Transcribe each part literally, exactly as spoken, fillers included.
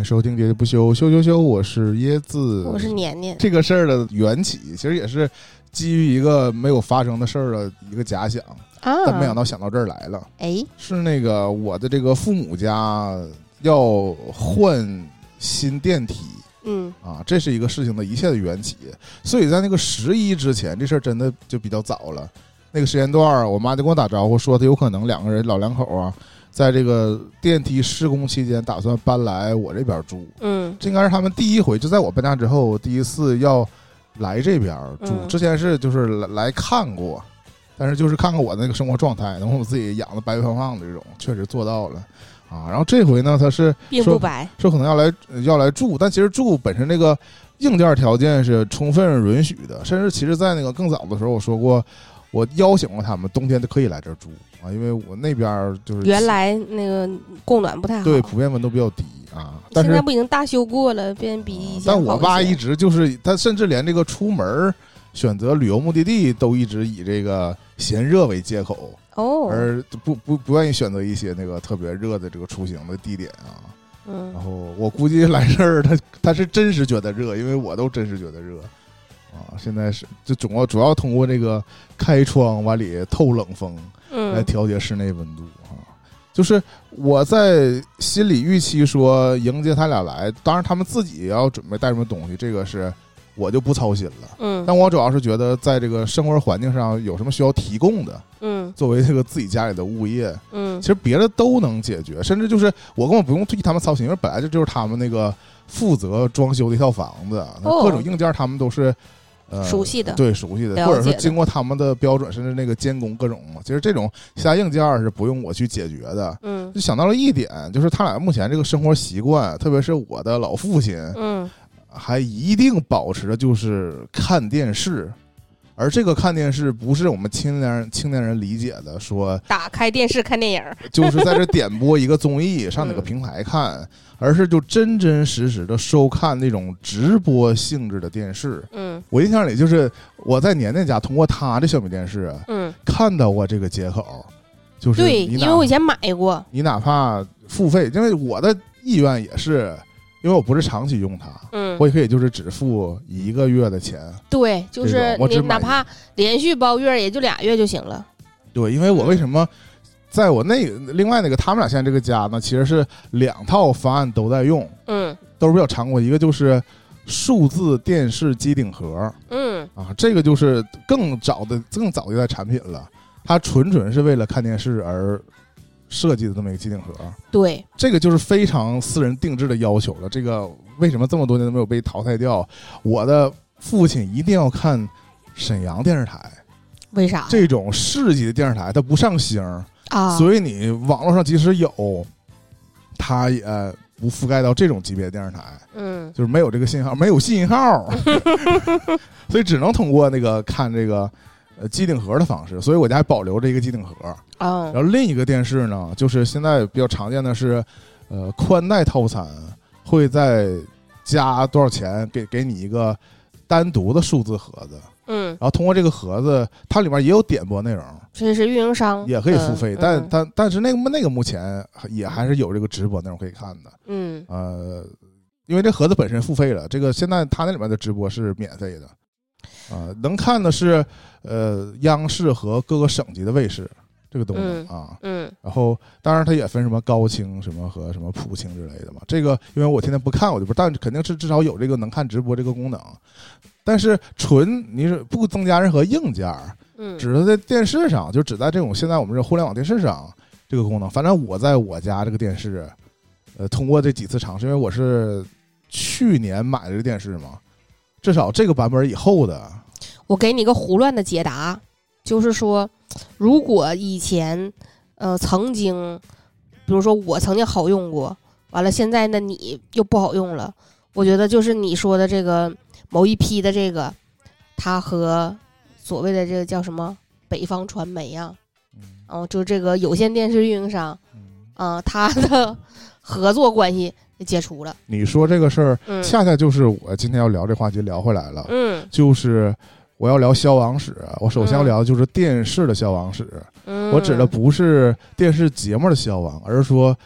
收听喋喋不休，羞羞羞，我是椰子， 我是年年。 这个事儿的缘起其实也是基于一个没有发生的事儿的一个假想啊，但没想到想到这儿来了。 哎， 是那个我的这个父母家要换新电梯， 嗯啊，这是一个事情的一切的缘起。所以在那个十一之前，这事儿真的就比较早了。那个时间段，我妈就跟我打招呼说，她有可能两个人老两口啊。在这个电梯施工期间，打算搬来我这边住。 嗯， 这应该是他们第一回，就在我搬家之后，第一次要来这边住。 嗯、 之前是就是来来看过，但是就是看看我的那个生活状态，能我自己养的白白胖胖的这种，确实做到了啊。然后这回呢，他是并不白， 说可能要来要来住，但其实住本身这个硬件条件是充分允许的，甚至其实在那个更早的时候，我说过。我邀请过他们，冬天都可以来这儿住啊，因为我那边就是原来那个供暖不太好， 对，普遍温度比较低啊。但是现在不已经大修过了，变比以前好一些。 但我爸一直就是他，甚至连这个出门选择旅游目的地都一直以这个嫌热为借口哦， 而不不不愿意选择一些那个特别热的这个出行的地点啊。 嗯， 然后我估计来这儿他他是真实觉得热，因为我都真实觉得热。啊，现在是就主要主要通过这个开窗往里透冷风，来调节室内温度啊。嗯、就是我在心里预期说迎接他俩来，当然他们自己也要准备带什么东西，这个是我就不操心了。 嗯， 但我主要是觉得在这个生活环境上有什么需要提供的， 嗯， 作为这个自己家里的物业， 嗯， 其实别的都能解决，甚至就是我根本不用替他们操心，因为本来这就是他们那个负责装修的一套房子， 哦、 各种硬件他们都是。呃， 熟悉的对熟悉的，或者说经过他们的标准，甚至那个监工各种嘛，其实这种其他硬件是不用我去解决的。 嗯， 就想到了一点，就是他俩目前这个生活习惯，特别是我的老父亲， 嗯， 还一定保持着就是看电视，而这个看电视不是我们青年人青年人理解的说打开电视看电影， 就是在这点播一个综艺上哪个平台看。嗯，而是就真真实实的收看那种直播性质的电视。 嗯， 我印象里就是我在年年家通过他的小米电视， 嗯， 看到过这个接口，就是对，因为我以前买过。 你哪怕付费，因为我的意愿也是，因为我不是长期用它， 嗯， 我也可以就是只付一个月的钱。 对，就是你哪怕连续包月也就俩月就行了。 对，因为我为什么？在我那另外那个他们俩现在这个家呢，其实是两套方案都在用， 嗯， 都是比较常规。一个就是数字电视机顶盒， 嗯啊，这个就是更早的更早的一代产品了，它纯纯是为了看电视而设计的这么一个机顶盒。 对， 这个就是非常私人定制的要求了。这个为什么这么多年都没有被淘汰掉？我的父亲一定要看沈阳电视台， 为啥？ 这种市级的电视台它不上星啊， 所以你网络上即使有，它也不覆盖到这种级别的电视台， 嗯， 就是没有这个信号，没有信号，所以只能通过那个看这个呃机顶盒的方式。所以我家还保留着一个机顶盒啊。 然后另一个电视呢，就是现在比较常见的是，呃，宽带套餐会再加多少钱，给给你一个单独的数字盒子。 嗯， 然后通过这个盒子，它里面也有点播内容， 这是运营商也可以付费， 嗯、 但、 嗯、 但但是那个那个目前也还是有这个直播内容可以看的。 嗯， 呃，因为这盒子本身付费了，这个现在它那里面的直播是免费的，啊、呃，能看的是呃央视和各个省级的卫视这个东西、 嗯、 啊， 嗯， 然后当然它也分什么高清什么和什么普清之类的嘛，这个因为我天天不看我就不，但肯定是至少有这个能看直播这个功能。但是纯你是不增加任何硬件， 嗯， 只是在电视上，就只在这种现在我们这互联网电视上这个功能。反正我在我家这个电视，呃，通过这几次尝试，因为我是去年买的这个电视嘛，至少这个版本以后的， 我给你个胡乱的解答，就是说，如果以前呃曾经，比如说我曾经好用过，完了现在呢你又不好用了，我觉得就是你说的这个。某一批的这个，它和所谓的这个叫什么北方传媒啊，嗯，哦，就这个有线电视运营商，啊、呃，它的合作关系解除了。 你说这个事儿、 嗯， 恰恰就是我今天要聊这话题聊回来了， 嗯， 就是我要聊消亡史，我首先要聊的就是电视的消亡史， 嗯， 我指的不是电视节目的消亡，而是说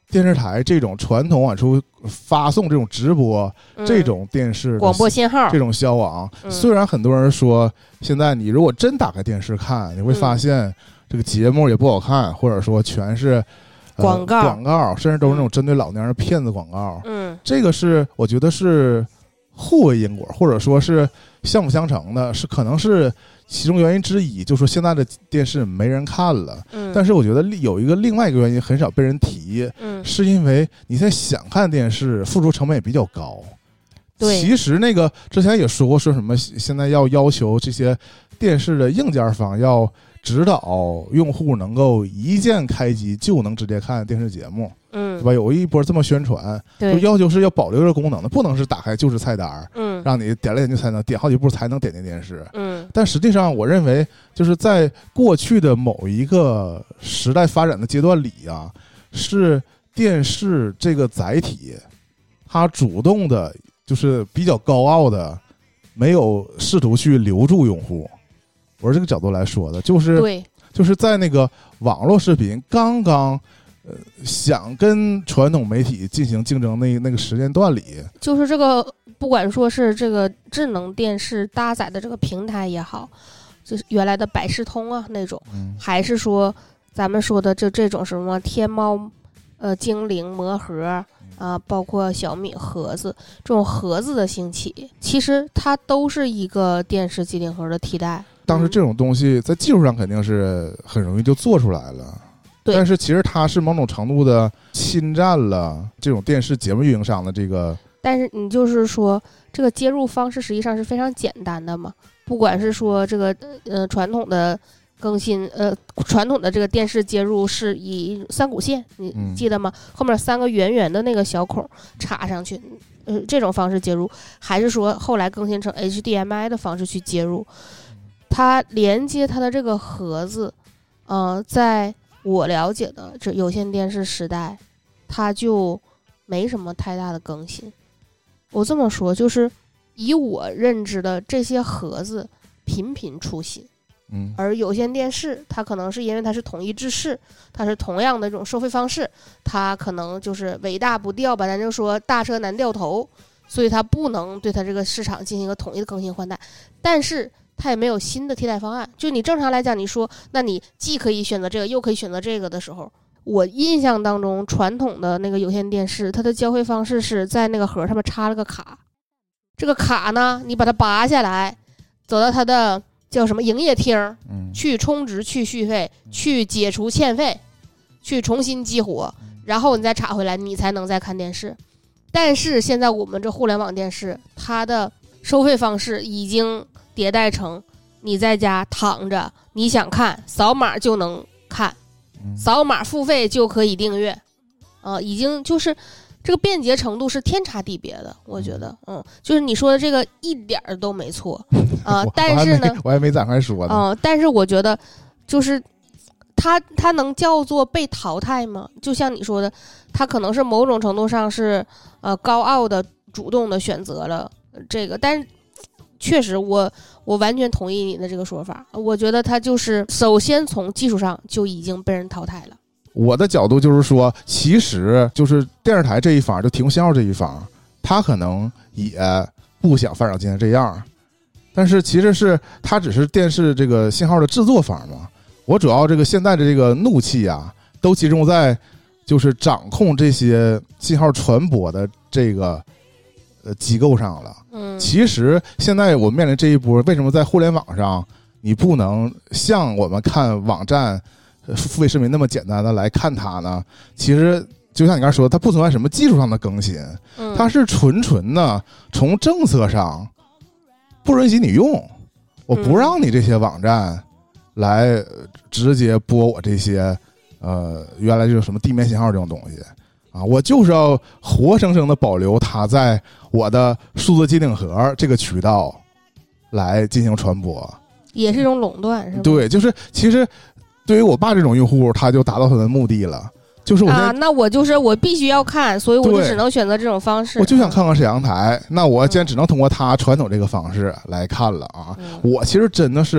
电视台这种传统往出发送这种直播、嗯、这种电视广播信号这种消亡、嗯、虽然很多人说现在你如果真打开电视看，你会发现这个节目也不好看，或者说全是、 呃、广告广告，甚至都是那种针对老年人骗子广告。 嗯， 这个是我觉得是互为因果，或者说是相辅相成的，是可能是其中原因之一，就说现在的电视没人看了。 嗯， 但是我觉得有一个另外一个原因很少被人提， 嗯， 是因为你现在想看电视，付出成本也比较高。 对， 其实那个之前也说过，说什么现在要要求这些电视的硬件方要指导用户能够一键开机就能直接看电视节目。 嗯， 对吧？有一波这么宣传，就要求是要保留这个功能的，不能是打开就是菜单， 嗯， 让你点来点去才能点好几步才能点进电视， 嗯。 但实际上，我认为就是在过去的某一个时代发展的阶段里啊，是电视这个载体，它主动的，就是比较高傲的，没有试图去留住用户。我是这个角度来说的，就是对， 就是在那个网络视频刚刚。呃，想跟传统媒体进行竞争那那个时间段里， 就是这个，不管说是这个智能电视搭载的这个平台也好，就是原来的百视通啊那种， 嗯、 还是说咱们说的就这种什么天猫、呃精灵魔盒啊、呃，包括小米盒子这种盒子的兴起，其实它都是一个电视机顶盒的替代。 当时这种东西在技术上肯定是很容易就做出来了。但是其实它是某种程度的侵占了这种电视节目运营商的这个， 但是你就是说这个接入方式实际上是非常简单的嘛，不管是说这个呃传统的更新呃传统的这个电视接入是以三股线，你记得吗、嗯、后面三个圆圆的那个小孔插上去，呃这种方式接入，还是说后来更新成 H D M I 的方式去接入，它连接它的这个盒子呃在我了解的这有线电视时代，它就没什么太大的更新。我这么说，就是以我认知的这些盒子频频出新， 嗯， 而有线电视它可能是因为它是统一制式，它是同样的这种收费方式，它可能就是尾大不掉吧，咱就说大车难掉头，所以它不能对它这个市场进行一个统一的更新换代，但是它也没有新的替代方案。就你正常来讲，你说那你既可以选择这个又可以选择这个的时候，我印象当中传统的那个有线电视它的交汇方式是在那个盒上面插了个卡，这个卡呢你把它拔下来，走到它的叫什么营业厅、嗯、去充值去续费去解除欠费去重新激活，然后你再插回来你才能再看电视。但是现在我们这互联网电视它的收费方式已经迭代成你在家躺着你想看扫码就能看，扫码付费就可以订阅，呃，已经就是这个便捷程度是天差地别的，我觉得，嗯，就是你说的这个一点都没错啊、呃。但是呢， 我还没展开说呢。 嗯、呃，但是我觉得就是它它能叫做被淘汰吗？就像你说的，它可能是某种程度上是呃高傲的主动的选择了这个，但是。确实我我完全同意你的这个说法，我觉得它就是首先从技术上就已经被人淘汰了。 我的角度就是说，其实就是电视台这一方，就提供信号这一方，他可能也不想发展今天这样，但是其实是他只是电视这个信号的制作方嘛。我主要这个现在的这个怒气啊，都集中在就是掌控这些信号传播的这个呃机构上了。 嗯， 其实现在我面临这一波，为什么在互联网上你不能像我们看网站付费视频那么简单的来看它呢？其实就像你刚才说的，它不存在什么技术上的更新，它是纯纯的从政策上不允许你用，我不让你这些网站来直接播我这些呃原来就是什么地面信号这种东西啊，我就是要活生生的保留它在我的数字机顶盒这个渠道来进行传播， 也是一种垄断，是吧？ 对，就是其实对于我爸这种用户，他就达到他的目的了，就是我啊，那我就是我必须要看，所以我就只能选择这种方式。 我就想看看沈阳台，那我既然只能通过他传统这个方式来看了啊， 嗯、 我其实真的是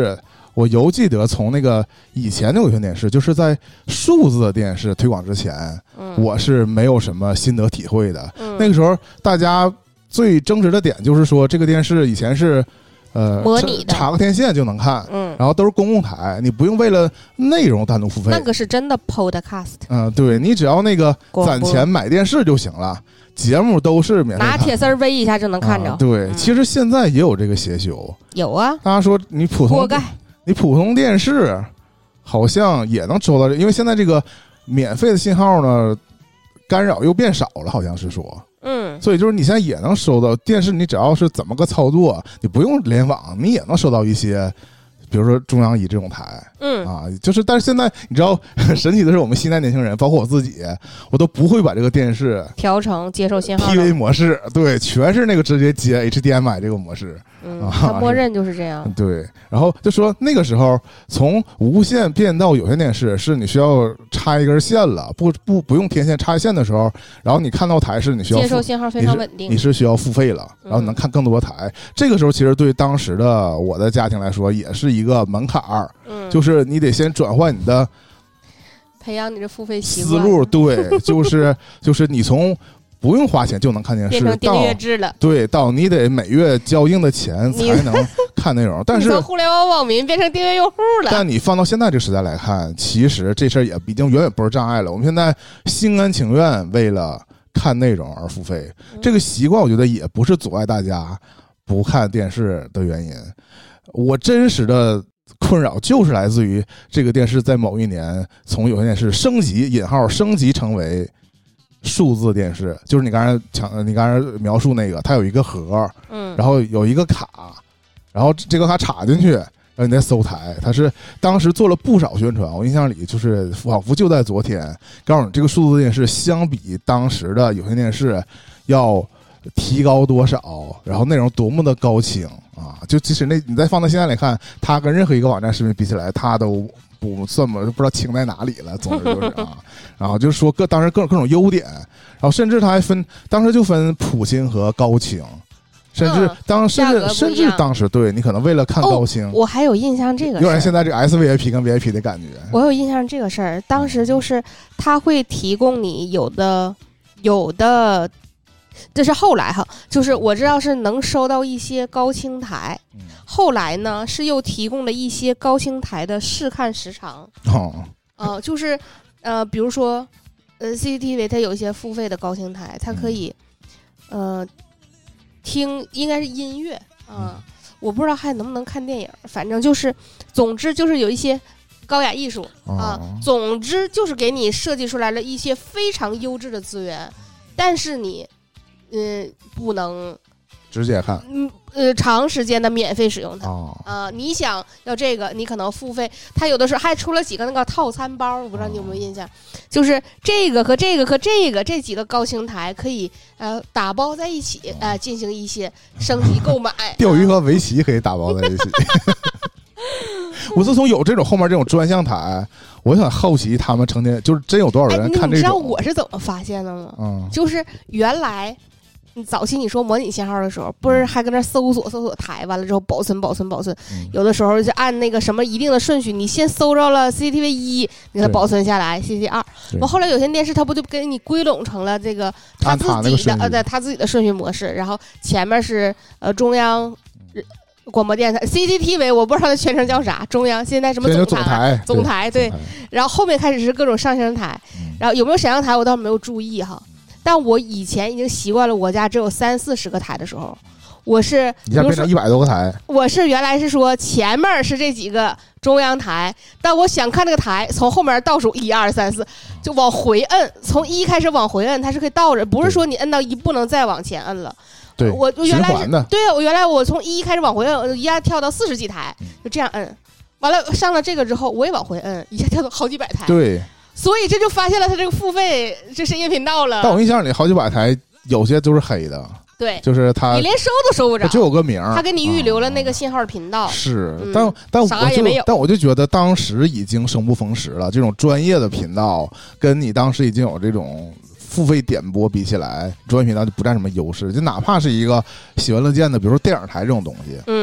我犹记得从那个以前的有线电视，就是在数字的电视推广之前， 嗯、 我是没有什么心得体会的。 嗯、 那个时候大家最争执的点就是说，这个电视以前是呃模拟的， 插个天线就能看， 嗯， 然后都是公共台，你不用为了内容单独付费。 那个是真的 podcast。 嗯，对，你只要那个攒钱买电视就行了，节目都是免费看， 拿铁丝围一下就能看着。 啊、对、嗯，其实现在也有这个邪修。 有啊， 大家说你普通锅盖， 你普通电视好像也能收到，因为现在这个免费的信号呢，干扰又变少了，好像是说。 嗯， 所以就是你现在也能收到电视，你只要是怎么个操作，你不用联网，你也能收到一些，比如说中央一这种台， 嗯啊，就是但是现在你知道神奇的是，我们新代年轻人，包括我自己，我都不会把这个电视调成接受信号 T V 模式，对，全是那个直接接 H D M I 这个模式， 嗯，啊、它默认就是这样。 对，然后就说那个时候从无线变到有线电视，是你需要插一根线了，不不不用天线插线的时候，然后你看到台是你需要接受信号非常稳定， 你 是, 你是需要付费了，然后你能看更多台、嗯。这个时候其实对当时的我的家庭来说也是一个门槛儿，嗯，就是你得先转换你的培养你的付费习惯思路，对，就是就是你从不用花钱就能看电视， 变成订阅制了， 对，到你得每月交硬的钱才能看内容。但是从互联网网民变成订阅用户了。 但你放到现在这个时代来看，其实这事儿也已经远远不是障碍了。我们现在心甘情愿为了看内容而付费， 嗯、 这个习惯我觉得也不是阻碍大家不看电视的原因。我真实的困扰就是来自于这个电视在某一年从有线电视升级引号升级成为数字电视，就是你刚才讲你刚才描述那个，它有一个盒， 嗯， 然后有一个卡，然后这个卡插进去，然后你再搜台。它是当时做了不少宣传，我印象里就是仿佛就在昨天告诉你，这个数字电视相比当时的有线电视要提高多少，然后内容多么的高清啊！就即使那你再放到现在来看，它跟任何一个网站视频比起来，它都不算么不知道清在哪里了。总之就是啊，然后就是说各当时各种各种优点，然后甚至它还分当时就分普清和高清，甚至当、嗯、甚至甚至当时对你可能为了看高清， 哦、我还有印象这个， 有点现在这个 S V I P 跟 V I P 的感觉。 我有印象这个事儿，当时就是它会提供你有的有的。这是后来哈，就是我知道是能收到一些高清台，嗯、后来呢是又提供了一些高清台的试看时长。 哦， 呃，就是呃，比如说呃 C C T V 它有一些付费的高清台，它可以、嗯、呃听应该是音乐啊、呃嗯，我不知道还能不能看电影，反正就是总之就是有一些高雅艺术啊、呃哦，总之就是给你设计出来了一些非常优质的资源，但是你。嗯，不能直接看， 嗯呃，长时间的免费使用它啊、 哦呃！你想要这个，你可能付费。它有的时候还出了几个那个套餐包，我不知道你有没有印象，哦、就是这个和这个和这个这几个高清台可以呃打包在一起，呃进行一些升级购买。 钓鱼和围棋可以打包在一起。我自从有这种后面这种专项台，我想好奇他们成天就是真有多少人看这种。 你知道我是怎么发现的吗？ 嗯， 就是原来。早期你说模拟信号的时候，不是还跟那搜索搜索台，完了之后保存保存保存、嗯，有的时候就按那个什么一定的顺序，你先搜着了 C C T V 一，你给它保存下来 C C T V 二，完后来有线电视它不就给你归拢成了这个它自己的呃对它自己的顺序模式，然后前面是呃中央广播电台 C C T V， 我不知道它全称叫啥，中央现在什么总台总台总台对，然后后面开始是各种上升台，然后有没有闪阳台我倒没有注意哈。但我以前已经习惯了，我家只有三四十个台的时候，我是一下变成一百多个台。 我是原来是说前面是这几个中央台，但我想看这个台，从后面倒数一二三四，就往回摁，从一开始往回摁，它是可以倒着，不是说你摁到一不能再往前摁了。 对， 我我原来是对我原来我从一开始往回摁，一下跳到四十几台，就这样摁，完了上了这个之后，我也往回摁，一下跳到好几百台。 对。 所以这就发现了它这个付费这深夜频道了。 但我印象里好几百台有些都是黑的， 对， 就是它你连收都收不着， 就有个名， 他给你预留了那个信号频道。 啊、是， 嗯、 但但我就没有但我就觉得当时已经生不逢时了。这种专业的频道跟你当时已经有这种付费点播比起来，专业频道就不占什么优势。就哪怕是一个喜闻乐见的，比如说电影台这种东西， 嗯，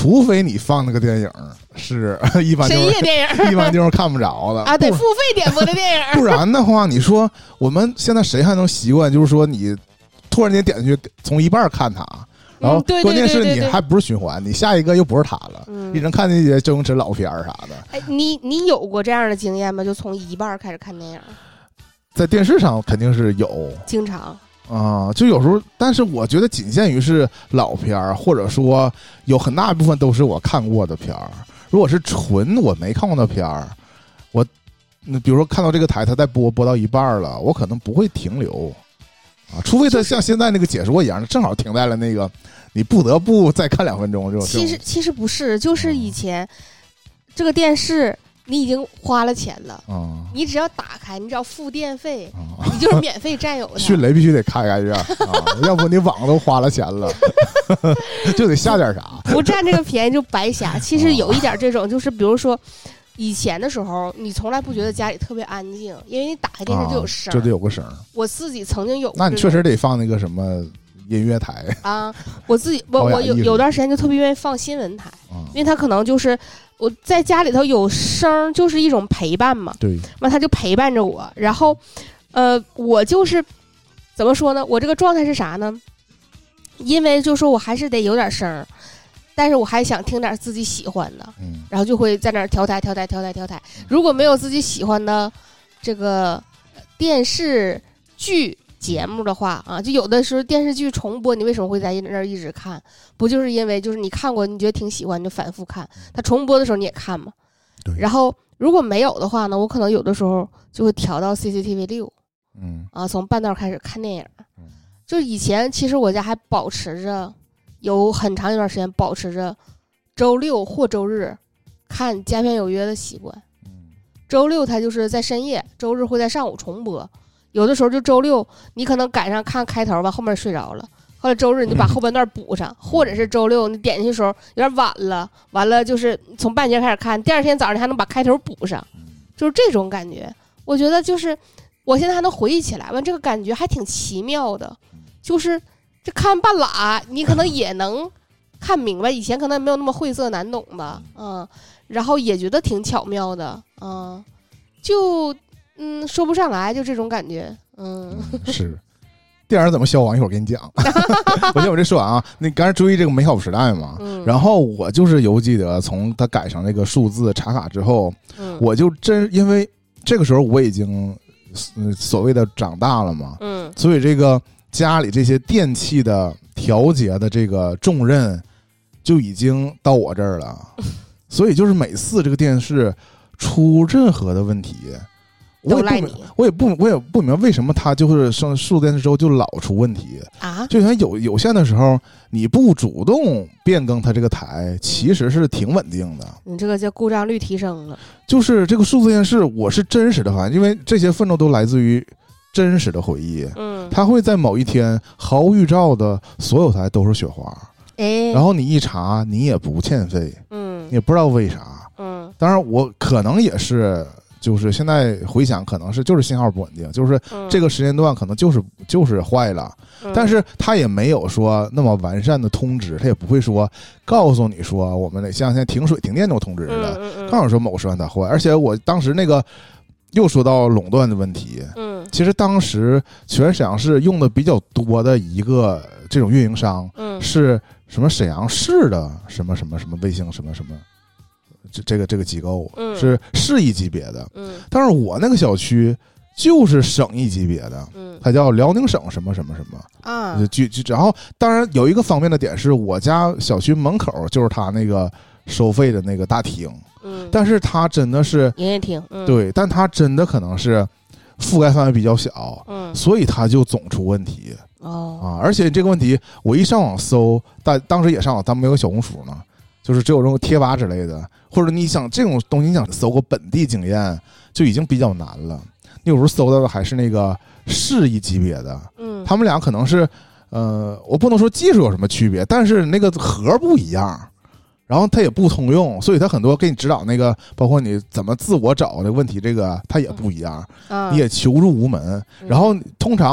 除非你放那个电影是一般深夜电影， 一般地方看不着的啊，得付费点播的电影。 不然的话，你说我们现在谁还能习惯，就是说你突然间点进去从一半看它，然后关键是你还不是循环，你下一个又不是它了， 嗯、 你能看那些周星驰老片啥的。 哎，你你有过这样的经验吗？就从一半开始看电影？ 在电视上肯定是有， 经常。 啊、呃，就有时候，但是我觉得仅限于是老片儿，或者说有很大一部分都是我看过的片儿。如果是纯我没看过的片儿，我比如说看到这个台它在播播到一半了，我可能不会停留啊，除非它像现在那个解说一样，正好停在了那个你不得不再看两分钟这种。 其实其实不是，就是以前、嗯、这个电视。你已经花了钱了、嗯、你只要打开，你只要付电费、嗯、你就是免费占有的。 迅雷必须得开开着、啊、要不你网都花了钱了就得下点啥， 不占这个便宜就白瞎。其实有一点这种，就是比如说以前的时候你从来不觉得家里特别安静，因为你打开电视就有声、啊、 就得有个声。 我自己曾经有， 那你确实得放那个什么音乐台啊，我自己我我有有段时间就特别愿意放新闻台、嗯、因为它可能就是我在家里头有声，就是一种陪伴嘛。 对， 那他就陪伴着我，然后，呃，我就是怎么说呢？我这个状态是啥呢？因为就说我还是得有点声，但是我还想听点自己喜欢的，嗯，然后就会在那儿调台、调台、调台、调台。如果没有自己喜欢的这个电视剧节目的话啊，就有的时候电视剧重播，你为什么会在那儿一直看？不就是因为就是你看过，你觉得挺喜欢，你就反复看。它重播的时候你也看嘛。 对。 然后如果没有的话呢，我可能有的时候就会调到 C C T V 六，嗯啊，从半道开始看电影。嗯。就以前其实我家还保持着有很长一段时间保持着周六或周日看《佳片有约》的习惯。嗯。周六它就是在深夜，周日会在上午重播。有的时候就周六你可能赶上看开头吧，后面睡着了，后来周日你就把后半段补上、嗯、或者是周六你点进去的时候有点晚了，完了就是从半截开始看，第二天早上你还能把开头补上，就是这种感觉。我觉得就是我现在还能回忆起来，完这个感觉还挺奇妙的，就是这看半拉你可能也能看明白，以前可能没有那么晦涩难懂吧，嗯，然后也觉得挺巧妙的，嗯，就嗯，说不上来，就这种感觉。嗯， 嗯是，电影怎么消亡？一会儿给你讲。我先我这说完啊，你刚才追这个美好时代嘛，嗯、然后我就是犹记得从他改成那个数字插卡之后，嗯、我就真因为这个时候我已经、嗯、所谓的长大了嘛，嗯，所以这个家里这些电器的调节的这个重任就已经到我这儿了，所以就是每次这个电视出任何的问题。我也不，我也不，我也不明白为什么它就是上数字电视之后就老出问题啊！就像有有线的时候，你不主动变更它这个台，其实是挺稳定的。 你这个叫故障率提升了。 就是这个数字电视，我是真实的反应，因为这些愤怒都来自于真实的回忆。嗯，它会在某一天毫无预兆的，所有台都是雪花。哎，然后你一查，你也不欠费。嗯，你也不知道为啥。嗯，当然我可能也是。就是现在回想，可能是就是信号不稳定，就是这个时间段可能就是就是坏了，嗯、但是他也没有说那么完善的通知，他也不会说告诉你说我们得像现在停水停电都通知的，嗯嗯、告诉说某时段它坏。而且我当时那个又说到垄断的问题，嗯，其实当时全沈阳市用的比较多的一个这种运营商，嗯，是什么沈阳市的什么什么什么卫星什么什么。这这个这个机构是市一级别的，嗯，但是我那个小区就是省一级别的，嗯，它叫辽宁省什么什么什么啊，就就然后当然有一个方面的点是我家小区门口就是它那个收费的那个大厅，嗯，但是它真的是营业厅，嗯， 对，但它真的可能是覆盖范围比较小，嗯，所以它就总出问题哦啊，而且这个问题我一上网搜，但当时也上网，咱们没有小红书呢。就是只有这种贴吧之类的，或者你想这种东西，你想搜个本地经验就已经比较难了。你有时候搜到的还是那个市一级别的，嗯，他们俩可能是，呃，我不能说技术有什么区别，但是那个核不一样，然后它也不通用，所以它很多给你指导那个，包括你怎么自我找的问题，这个它也不一样，嗯、你也求助无门。然后通常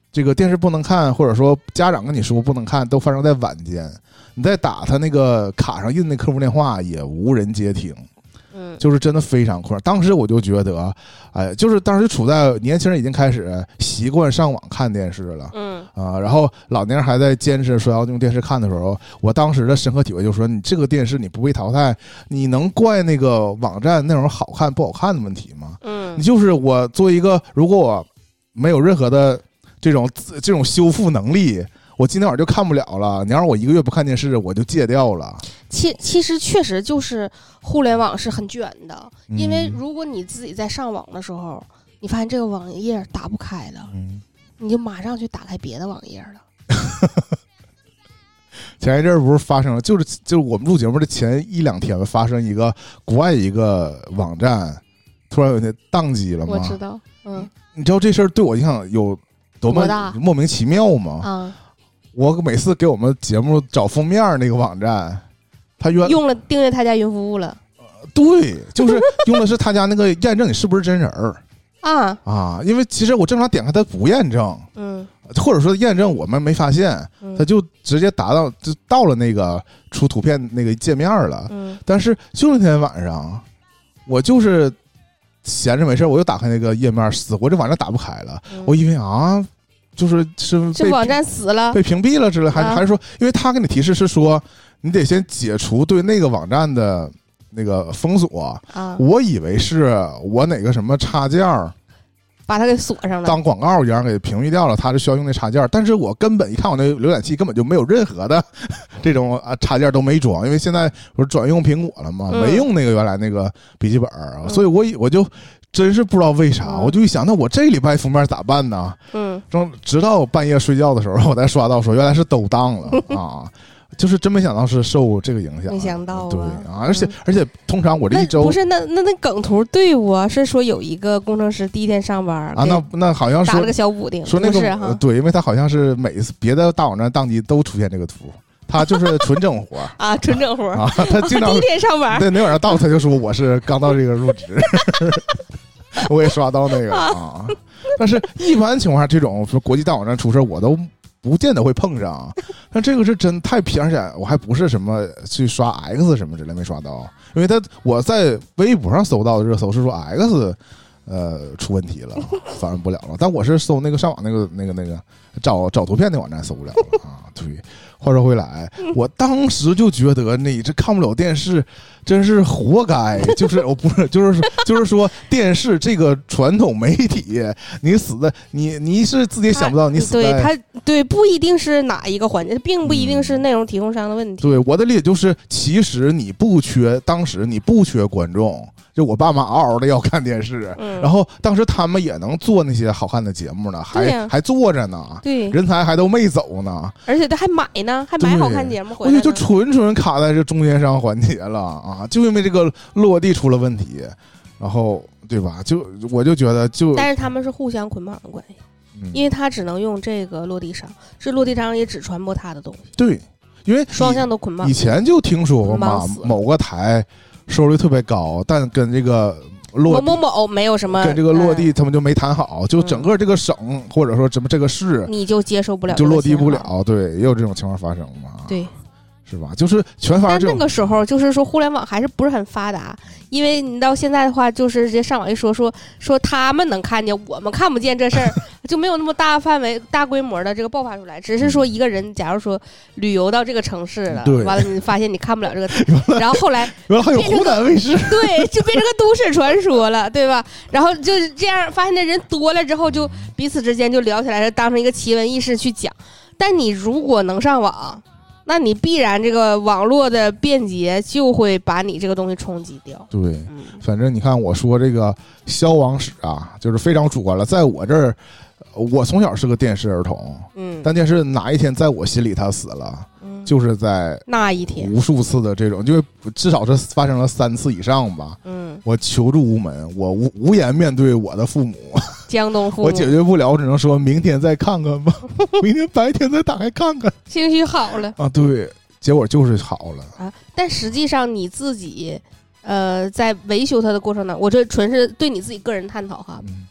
这个电视不能看，或者说家长跟你说不能看，都发生在晚间。你再打他那个卡上印那客服电话，也无人接听。 嗯， 就是真的非常困扰。当时我就觉得，哎，就是当时处在年轻人已经开始习惯上网看电视了， 嗯啊，然后老年人还在坚持说要用电视看的时候，我当时的深刻体会就是说，你这个电视你不被淘汰，你能怪那个网站内容好看不好看的问题吗？ 嗯， 你就是我作为一个，如果我没有任何的这种这种修复能力，我今天晚上就看不了了。你让我一个月不看电视，我就戒掉了。 其其实确实就是互联网是很卷的， 嗯、 因为如果你自己在上网的时候，你发现这个网页打不开了， 嗯、 你就马上去打开别的网页了。 前一阵儿不是发生了，就是就是我们录节目的前一两天发生一个国外一个网站突然有点宕机了吗？ 我知道，嗯， 你知道这事儿对我影响有多么莫名其妙吗？ 啊， 我每次给我们节目找封面那个网站，他原用了订阅他家云服务了， 呃、对，就是用的是他家那个验证你是不是真人儿啊啊，因为其实我正常点开它不验证， 嗯， 或者说验证我们没发现， 嗯、 他就直接达到就到了那个出图片那个界面了， 嗯， 但是就那天晚上，我就是闲着没事，我又打开那个页面，死活这网站打不开了， 嗯、 我以为啊。就是是这网站死了， 被屏蔽了之类，还是、啊、还是说，因为他给你提示是说，你得先解除对那个网站的那个封锁。 啊， 我以为是我哪个什么插件把它给锁上了， 当广告一样给屏蔽掉了，他是需要用那插件，但是我根本一看我那浏览器根本就没有任何的这种啊插件都没装，因为现在不是转用苹果了吗？嗯、没用那个原来那个笔记本，嗯、所以我我就。真是不知道为啥， 嗯、 我就一想，那我这礼拜封面咋办呢？ 嗯， 直到半夜睡觉的时候，我才刷到说原来是都当了啊，就是真没想到是受这个影响。 没想到、啊， 对啊，而且、嗯、而且通常我这一周不是那那那梗图对不？是说有一个工程师第一天上班啊，那那好像说打了个小补丁， 说那个、 呃、 对，因为他好像是每次别的大网站当机都出现这个图。他就是纯整活啊，纯整活啊，他经常第一天上班， 对，那晚上到他就说我是刚到这个入职，我也刷到那个啊。但是一般情况下，这种说国际大网站出事，我都不见得会碰上。但这个是真太偏，而且我还不是什么去刷 X 什么之类没刷到，因为他我在微博上搜到的热搜是说 X 呃出问题了，反应不了了。但我是搜那个上网那个那个那个找找图片那网站搜不了了啊，对。话说回来，我当时就觉得你这看不了电视，真是活该。就是我不是，就是就是说电视这个传统媒体，你死的，你你是自己想不到你死的。 对他，对不一定是哪一个环节，并不一定是内容提供商的问题。 嗯、对我的理解就是，其实你不缺，当时你不缺观众。就我爸妈嗷嗷的要看电视， 嗯、 然后当时他们也能做那些好看的节目呢，还、 啊、 还做着呢， 对， 人才还都没走呢， 而且他还买呢，还买好看节目回来， 我觉得就纯纯卡在这中间商环节了啊！就因为这个落地出了问题，然后对吧？就我就觉得就， 但是他们是互相捆绑的关系，嗯、因为他只能用这个落地商，是落地商也只传播他的东西， 对，因为双向都捆绑。 以前就听说过嘛，某个台收视率特别高，但跟这个。 某某某没有什么跟这个落地他们就没谈好，嗯、就整个这个省、嗯、或者说什么这个市你就接受不了， 就落地不了，对，也有这种情况发生嘛， 对， 是吧？就是全发生。 但那个时候就是说互联网还是不是很发达，因为你到现在的话，就是直接上网一说说说他们能看见，我们看不见，这事儿就没有那么大范围、大规模的这个爆发出来。只是说一个人，假如说旅游到这个城市了， 对， 完了你发现你看不了这个，然后后来原来还有湖南卫视， 对，就变成个都市传说了，对吧？然后就是这样，发现的人多了之后，就彼此之间就聊起来，当成一个奇闻异事去讲。但你如果能上网，那你必然这个网络的便捷就会把你这个东西冲击掉。 对，嗯、反正你看我说这个消亡史啊，就是非常主观了。在我这儿，我从小是个电视儿童，嗯，但电视哪一天在我心里它死了，嗯，就是在那一天无数次的这种，就至少是发生了三次以上吧，嗯，我求助无门，我无无颜面对我的父母。 江东父母， 我解决不了，我只能说明天再看看吧，明天白天再打开看看， 兴许好了啊。对，结果就是好了啊。但实际上你自己，呃，在维修它的过程当中，我这纯是对你自己个人探讨哈。嗯、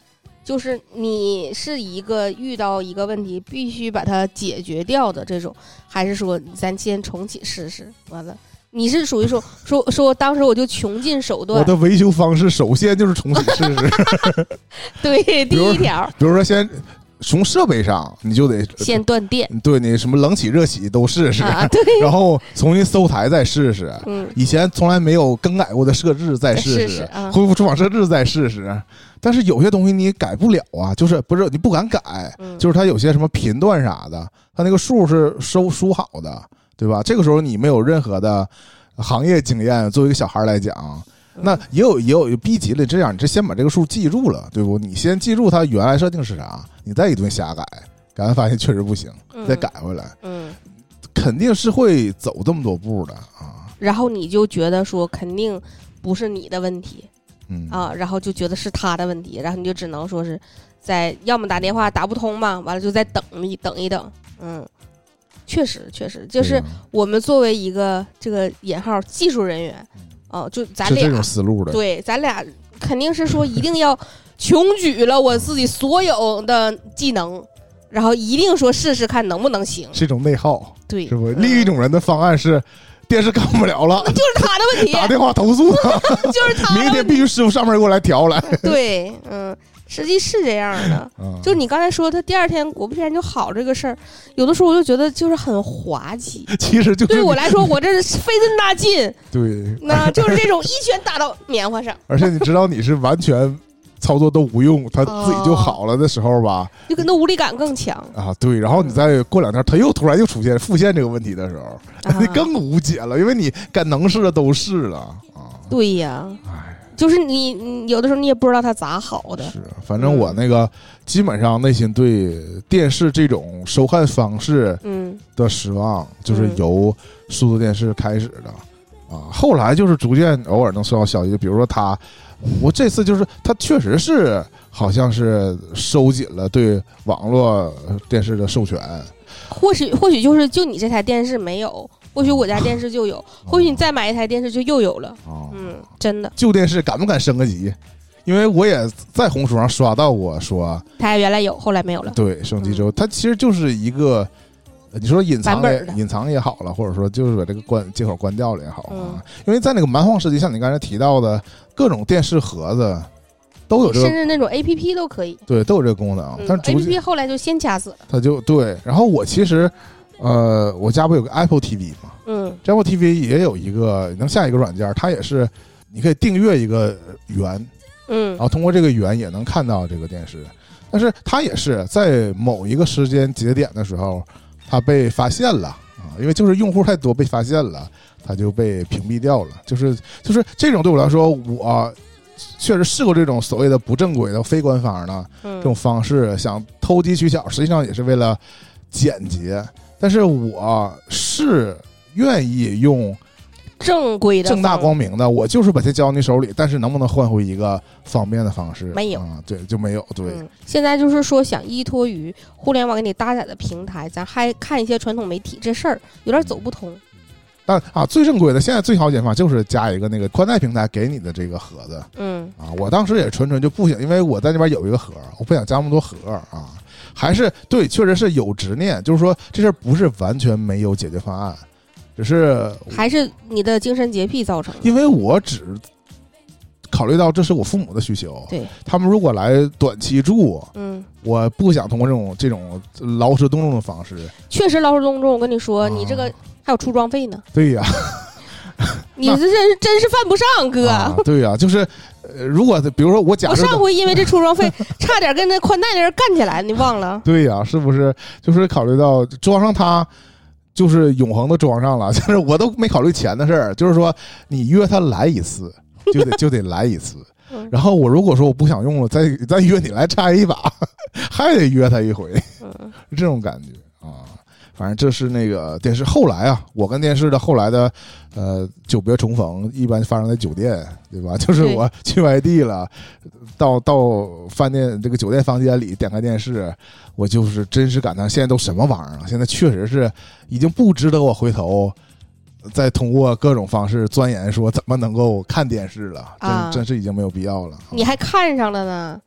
就是你是一个遇到一个问题必须把它解决掉的这种，还是说咱先重启试试？完了，你是属于说说说当时我就穷尽手段。 我的维修方式首先就是重启试试。 对，第一条， 比如说先。从设备上，你就得先断电， 对你什么冷起热起都试试， 啊、对， 然后重新搜台再试试， 嗯， 以前从来没有更改过的设置再试试， 试试啊、 恢复出厂设置再试试。但是有些东西你改不了啊，就是不是你不敢改， 嗯、 就是它有些什么频段啥的，它那个数是收输好的，对吧？这个时候你没有任何的行业经验，作为一个小孩来讲。那也有也有逼急了，这样你这先把这个数记住了，对不？你先记住它原来设定是啥，你再一顿瞎改，改完发现确实不行， 嗯、 再改回来， 嗯， 肯定是会走这么多步的啊。 然后你就觉得说肯定不是你的问题， 嗯啊，然后就觉得是他的问题，然后你就只能说是在要么打电话打不通嘛，完了就再等一等一等，嗯，确实确实就是我们作为一个这个引号技术人员。哦，就咱俩是这种思路的， 对，咱俩肯定是说一定要穷举了我自己所有的技能，然后一定说试试看能不能行， 是一种内耗， 对， 是不？嗯、另一种人的方案是电视干不了了， 就是他的问题， 打电话投诉他， 就是他， 明天必须师傅上门给我来调来。 对，嗯。实际是这样的， 嗯、 就你刚才说他第二天果不其然就好这个事儿，有的时候我就觉得就是很滑稽。 其实就是对我来说，我这是费这么大劲， 对， 那就是这种一拳打到棉花上。 而且你知道你是完全操作都无用，他自己就好了的时候吧， 就跟那无力感更强啊。对，然后你再过两天，他又突然又出现复现这个问题的时候， 啊、 你更无解了，因为你该能试的都试了啊。 对呀，哎。就是你，你有的时候你也不知道它咋好的。 是，反正我那个、嗯、基本上内心对电视这种收看方式的失望，嗯、就是由数字电视开始的、嗯、啊。后来就是逐渐偶尔能收到消息，比如说他，我这次就是他确实是好像是收紧了对网络电视的授权。 或许或许就是就你这台电视没有。或许我家电视就有，或许你再买一台电视就又有了。哦、嗯，真的。 旧电视敢不敢升个级？因为我也在红书上刷到过说， 它原来有，后来没有了。 对，升级之后，嗯、它其实就是一个，你说隐藏也隐藏也好了，或者说就是把这个关接口关掉了也好啊。嗯、因为在那个蛮荒时期，像你刚才提到的各种电视盒子都有这个， 甚至那种 A P P 都可以。 对，都有这个功能。嗯、但是 A P P 后来就先掐死了。 它就对，然后我其实。呃，我家不有个 Apple T V 嘛？ 嗯 ，Apple T V 也有一个能下一个软件，它也是你可以订阅一个源， 嗯， 然后通过这个源也能看到这个电视。但是它也是在某一个时间节点的时候，它被发现了啊，因为就是用户太多被发现了，它就被屏蔽掉了。就是就是这种对我来说，我确实试过这种所谓的不正规的非官方的这种方式，想投机取巧，实际上也是为了简洁。但是我是愿意用正规的、 正大光明的，我就是把它交你手里，但是能不能换回一个方便的方式？ 没有， 啊、对，就没有。对、 嗯，现在就是说想依托于互联网给你搭载的平台，咱还看一些传统媒体，这事儿有点走不通。 但啊，最正规的，现在最好解法就是加一个那个宽带平台给你的这个盒子。 嗯， 啊，我当时也纯纯就不行，因为我在那边有一个盒，我不想加那么多盒啊。还是对，确实是有执念，就是说这事儿不是完全没有解决方案，只是还是你的精神洁癖造成的。 因为我只考虑到这是我父母的需求， 对， 他们如果来短期住， 嗯， 我不想通过这种这种劳师动众的方式。 确实劳师动众，我跟你说，啊、你这个还有出装费呢。 对呀。 你这真真是犯不上，哥。 啊、对呀、啊，就是，呃，如果比如说我假设， 我上回因为这出装费差点跟那宽带的人干起来，你忘了？ 对呀、啊，是不是？就是考虑到装上它，就是永恒的装上了，就是我都没考虑钱的事儿。就是说，你约他来一次，就得就得来一次。然后我如果说我不想用了，再再约你来拆一把，还得约他一回， 嗯， 这种感觉啊。反正这是那个电视。后来啊，我跟电视的后来的，呃，久别重逢，一般发生在酒店，对吧？就是我去外地了，到到饭店这个酒店房间里点开电视，我就是真是感叹，现在都什么玩意儿啊！现在确实是已经不值得我回头再通过各种方式钻研说怎么能够看电视了，真、啊、真是已经没有必要了。 你还看上了呢？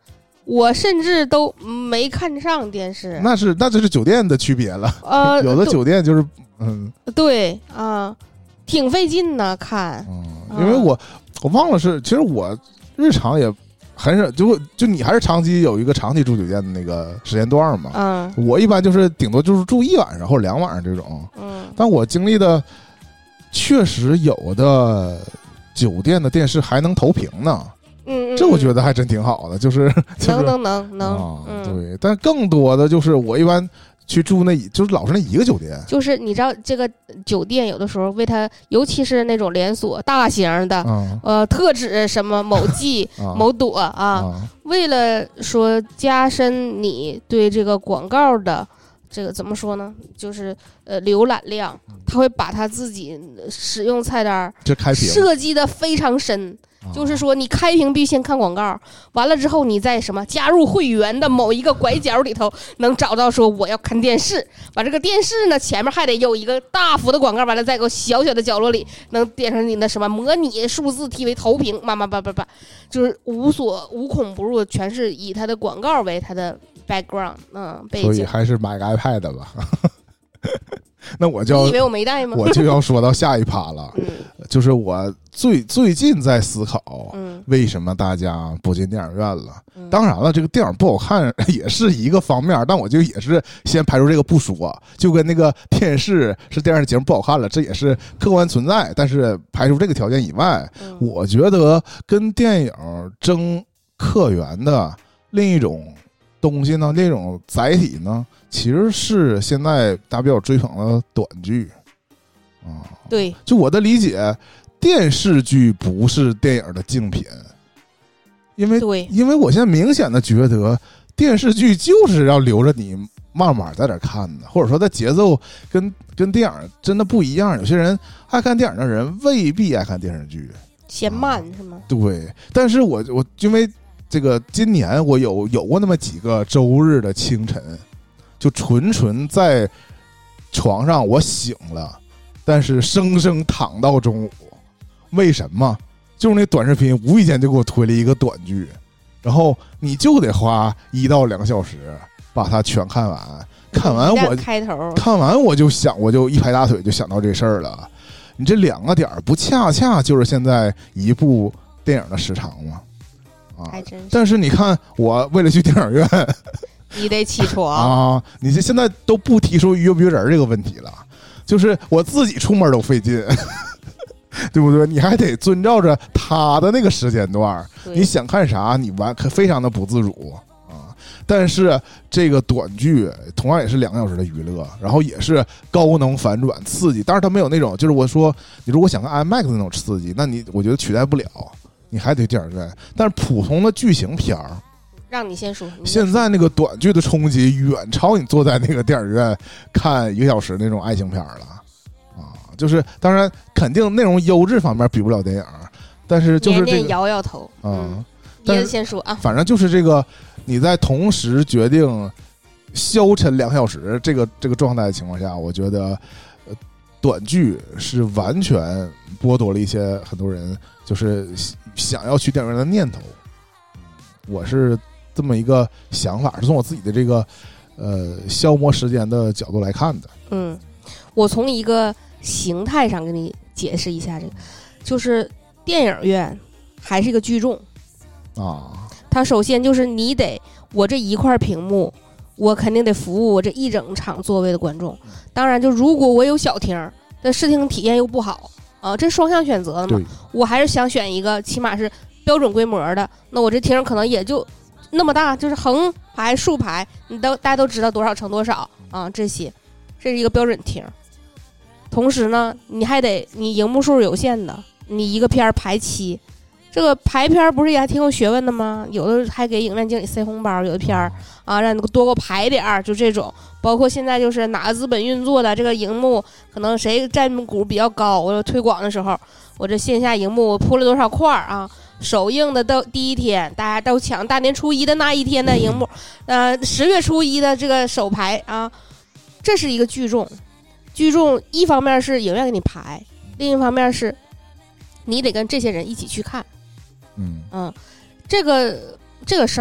我甚至都没看上电视。 那是那就是酒店的区别了。 呃， 有的酒店就是嗯， 对啊，挺费劲呢看。 嗯，因为我我忘了是，其实我日常也很少，就就你还是长期有一个长期住酒店的那个时间段嘛。 嗯， 我一般就是顶多就是住一晚上或者两晚上这种。 嗯，但我经历的确实有的酒店的电视还能投屏呢。 嗯， 这我觉得还真挺好的，就是、就是、 能能能能、 啊嗯， 对。但更多的就是我一般去住那，就是老是那一个酒店。 就是你知道这个酒店有的时候为它，尤其是那种连锁大型的， 啊、 呃，特指什么某季、 啊、 某朵啊， 啊， 为了说加深你对这个广告的。这个怎么说呢？就是呃，浏览量，他会把他自己使用菜单这开屏设计的非常深， 啊、 就是说你开屏必先看广告，完了之后你在什么加入会员的某一个拐角里头能找到说我要看电视，把这个电视呢前面还得有一个大幅的广告，完了在个小小的角落里能点上你的什么模拟数字 T V 投屏，叭叭叭叭叭，就是无所无孔不入，全是以它的广告为它的。background， 嗯，背景， 所以还是买个 iPad 吧。那我就要， 你以为我没带吗？ 我就要说到下一趴了， 嗯、 就是我最最近在思考， 嗯， 为什么大家不进电影院了？ 嗯、 当然了，这个电影不好看也是一个方面，但我就也是先排除这个不说，就跟那个电视是电视节目不好看了，这也是客观存在。但是排除这个条件以外， 嗯、 我觉得跟电影争客源的另一种东西呢，那种载体呢，其实是现在大家比较追捧的短剧啊。 对， 就我的理解，电视剧不是电影的竞品，因为对， 因为我现在明显的觉得电视剧就是要留着你慢慢在这看的，或者说它节奏跟跟电影真的不一样。有些人爱看电影的人未必爱看电视剧， 嫌慢、啊、是吗？ 对，但是我我因为。这个今年我有有过那么几个周日的清晨，就纯纯在床上我醒了，但是生生躺到中午。为什么？就是那短视频无意间就给我推了一个短剧，然后你就得花一到两个小时把它全看完。看完我开头看完我就想，我就一拍大腿就想到这事儿了。你这两个点不恰恰就是现在一部电影的时长吗？啊， 还真是。 但是你看，我为了去电影院， 你得起床啊！你这现在都不提出约不约人这个问题了，就是我自己出门都费劲，对不对？你还得遵照着他的那个时间段，你想看啥，你完非常的不自主啊。但是这个短剧同样也是两个小时的娱乐，然后也是高能反转刺激，但是它没有那种，就是我说你如果想看 IMAX 那种刺激，那你我觉得取代不了。你还得电影院，但是普通的剧情片儿， 让你先说。 现在那个短剧的冲击远超你坐在那个电影院看一个小时那种爱情片了啊！就是当然肯定内容优质方面比不了电影，但是就是这个年年摇摇头啊。 椰子先说啊， 反正就是这个你在同时决定消沉两个小时这个这个状态的情况下，我觉得呃短剧是完全剥夺了一些很多人就是想要去电影院的念头。我是这么一个想法，是从我自己的这个呃消磨时间的角度来看的。 嗯，我从一个形态上给你解释一下，这个就是电影院还是一个聚众啊。 它首先就是你得我这一块屏幕，我肯定得服务我这一整场座位的观众。当然，就如果我有小厅，但视听体验又不好啊，这双向选择嘛。我还是想选一个起码是标准规模的，那我这厅可能也就那么大，就是横排竖排，你都大家都知道多少乘多少啊，这些这是一个标准厅。同时呢，你还得你荧幕数有限的，你一个片排期，这个排片不是也还挺有学问的吗？有的还给影院经理塞红包，有的片儿啊让你多给我排点儿，就这种。包括现在就是哪个资本运作的这个荧幕，可能谁占股比较高，我推广的时候，我这线下荧幕我铺了多少块啊？首映的到第一天，大家都抢大年初一的那一天的荧幕，呃，十月初一的这个首排啊，这是一个聚众。聚众一方面是影院给你排，另一方面是你得跟这些人一起去看。 嗯嗯，这个这个事儿，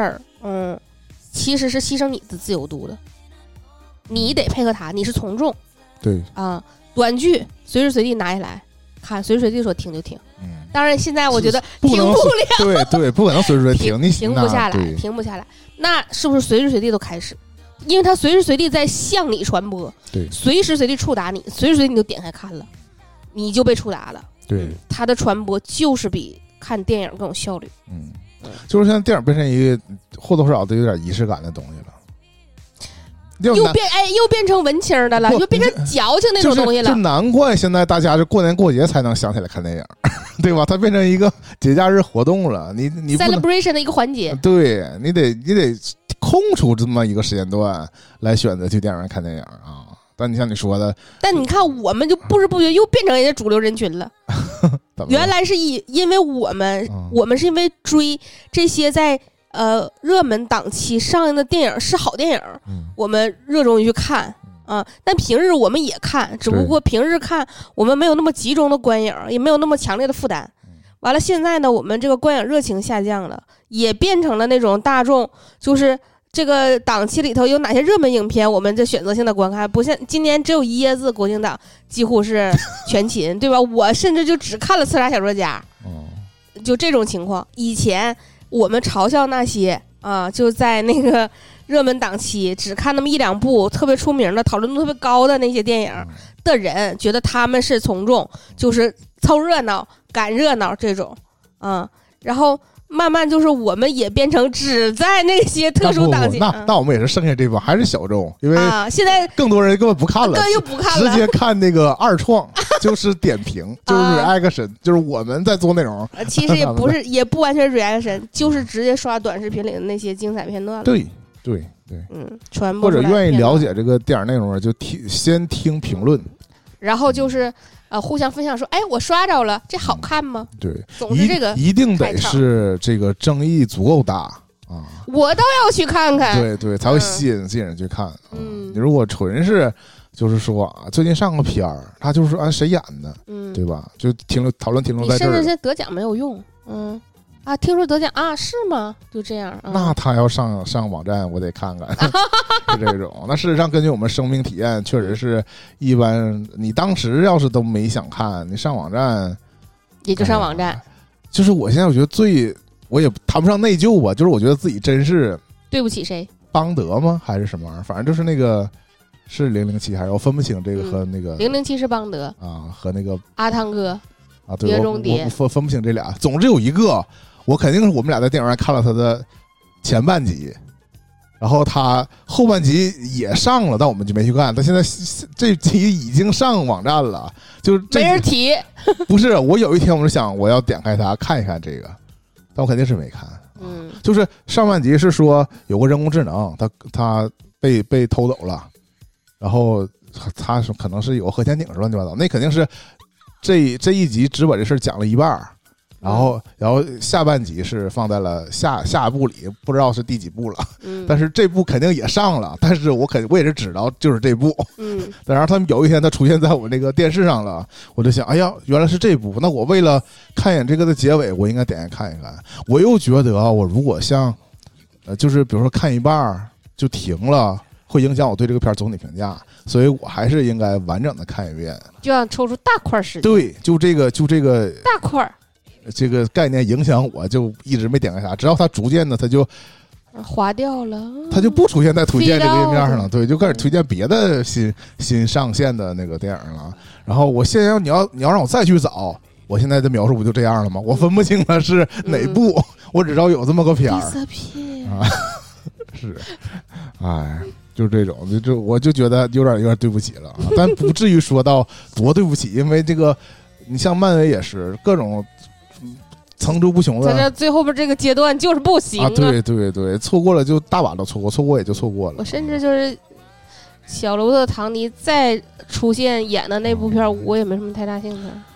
嗯，其实是牺牲你的自由度的，你得配合他，你是从众。 对啊，短剧随时随地拿起来看，随时随地说停就停。嗯，当然现在我觉得停不了， 对对，不可能随时随地停，你停不下来，停不下来。那是不是随时随地都开始？因为它随时随地在向你传播， 对， 随时随地触达你，随时随地你就点开看了，你就被触达了。 对， 嗯、它的传播就是比看电影更有效率。 嗯，就是现在电影变成一个或多或少都有点仪式感的东西了。 又变哎，又变成文青的了，又变成矫情那种东西了。 就难怪现在大家就过年过节才能想起来看电影，对吧？它变成一个节假日活动了。你你 celebration 的一个环节， 对你得你得空出这么一个时间段来选择去电影院看电影啊。但你像你说的， 但你看我们就不知不觉又变成人家主流人群了。原来是以因为我们、嗯、我们是因为追这些在。呃，热门档期上映的电影是好电影，嗯、我们热衷于去看啊。但平日我们也看，只不过平日看我们没有那么集中的观影，也没有那么强烈的负担。完了，现在呢，我们这个观影热情下降了，也变成了那种大众，就是这个档期里头有哪些热门影片，我们就选择性的观看。不像今年只有一椰子国庆档，几乎是全勤，对吧？我甚至就只看了《刺杀小说家》，就这种情况。以前。我们嘲笑那些啊，就在那个热门档期只看那么一两部特别出名的、讨论度特别高的那些电影的人，觉得他们是从众，就是凑热闹、赶热闹这种啊。然后慢慢就是我们也变成只在那些特殊档期， 那那, 那我们也是剩下这帮还是小众，因为啊，现在更多人根本不看了， 更又不看了， 直接看那个二创。就是点评，就是 reaction，、啊、就是我们在做内容。 其实也不是，也不完全 reaction， 就是直接刷短视频里的那些精彩片段。 对对对， 嗯，传播或者愿意了解这个电影内容，就听先听评论， 然后就是呃互相分享说，哎，我刷着了，这好看吗？ 嗯、对， 总是这个一定得是这个争议足够大啊， 我倒要去看看。 对对，才会吸引吸引人去看。嗯，你如果纯是。就是说啊，最近上个片儿，他就是按谁演的，嗯，对吧？就停留讨论停留在这儿。 甚至是得奖没有用，嗯啊，听说得奖啊，是吗？就这样。嗯、 那他要上上网站，我得看看，是这种。那事实上，根据我们生命体验，确实是一般。你当时要是都没想看，你上网站也就上网站。哎、 就是我现在我觉得最，我也谈不上内疚吧，就是我觉得自己真是对不起谁？ 邦德吗？还是什么玩意儿？反正就是那个。是零零七还是我分不清这个和那个零零七是邦德啊和那个阿汤哥啊对，我我分分不清这俩，总之有一个我肯定是我们俩在电影院看了他的前半集，然后他后半集也上了，但我们就没去看。他现在这集已经上网站了，就是没人提。 不是，我有一天我就想我要点开它看一看这个，但我肯定是没看。嗯，就是上半集是说有个人工智能，他他被被偷走了。然后他说可能是有核潜艇是乱七八糟，那肯定是这这一集只把这事讲了一半，然后然后下半集是放在了下下部里，不知道是第几部了。嗯，但是这部肯定也上了，但是我肯我也是知道就是这部。嗯，然后他们有一天他出现在我那个电视上了，我就想，哎呀，原来是这部，那我为了看一眼这个的结尾，我应该点开看一看。我又觉得啊，我如果像呃，就是比如说看一半就停了。会影响我对这个片总体评价，所以我还是应该完整的看一遍， 就要抽出大块时间。 对，就这个，就这个大块这个概念影响我，就一直没点开它。直到它逐渐的，它就划掉了， 它就不出现在推荐这个页面上了。对，就开始推荐别的新新上线的那个电影了。然后我现在要你要你要让我再去找，我现在的描述不就这样了吗？我分不清了是哪部，嗯、我只知道有这么个片儿啊，是，哎。就是这种，就就我就觉得有点有点对不起了啊，但不至于说到多对不起，因为这个，你像漫威也是各种层出不穷的， 在这最后边这个阶段就是不行啊， 啊对对对，错过了就大把都错过，错过也就错过了。 我甚至就是小罗伯特·唐尼再出现演的那部片，我也没什么太大兴趣。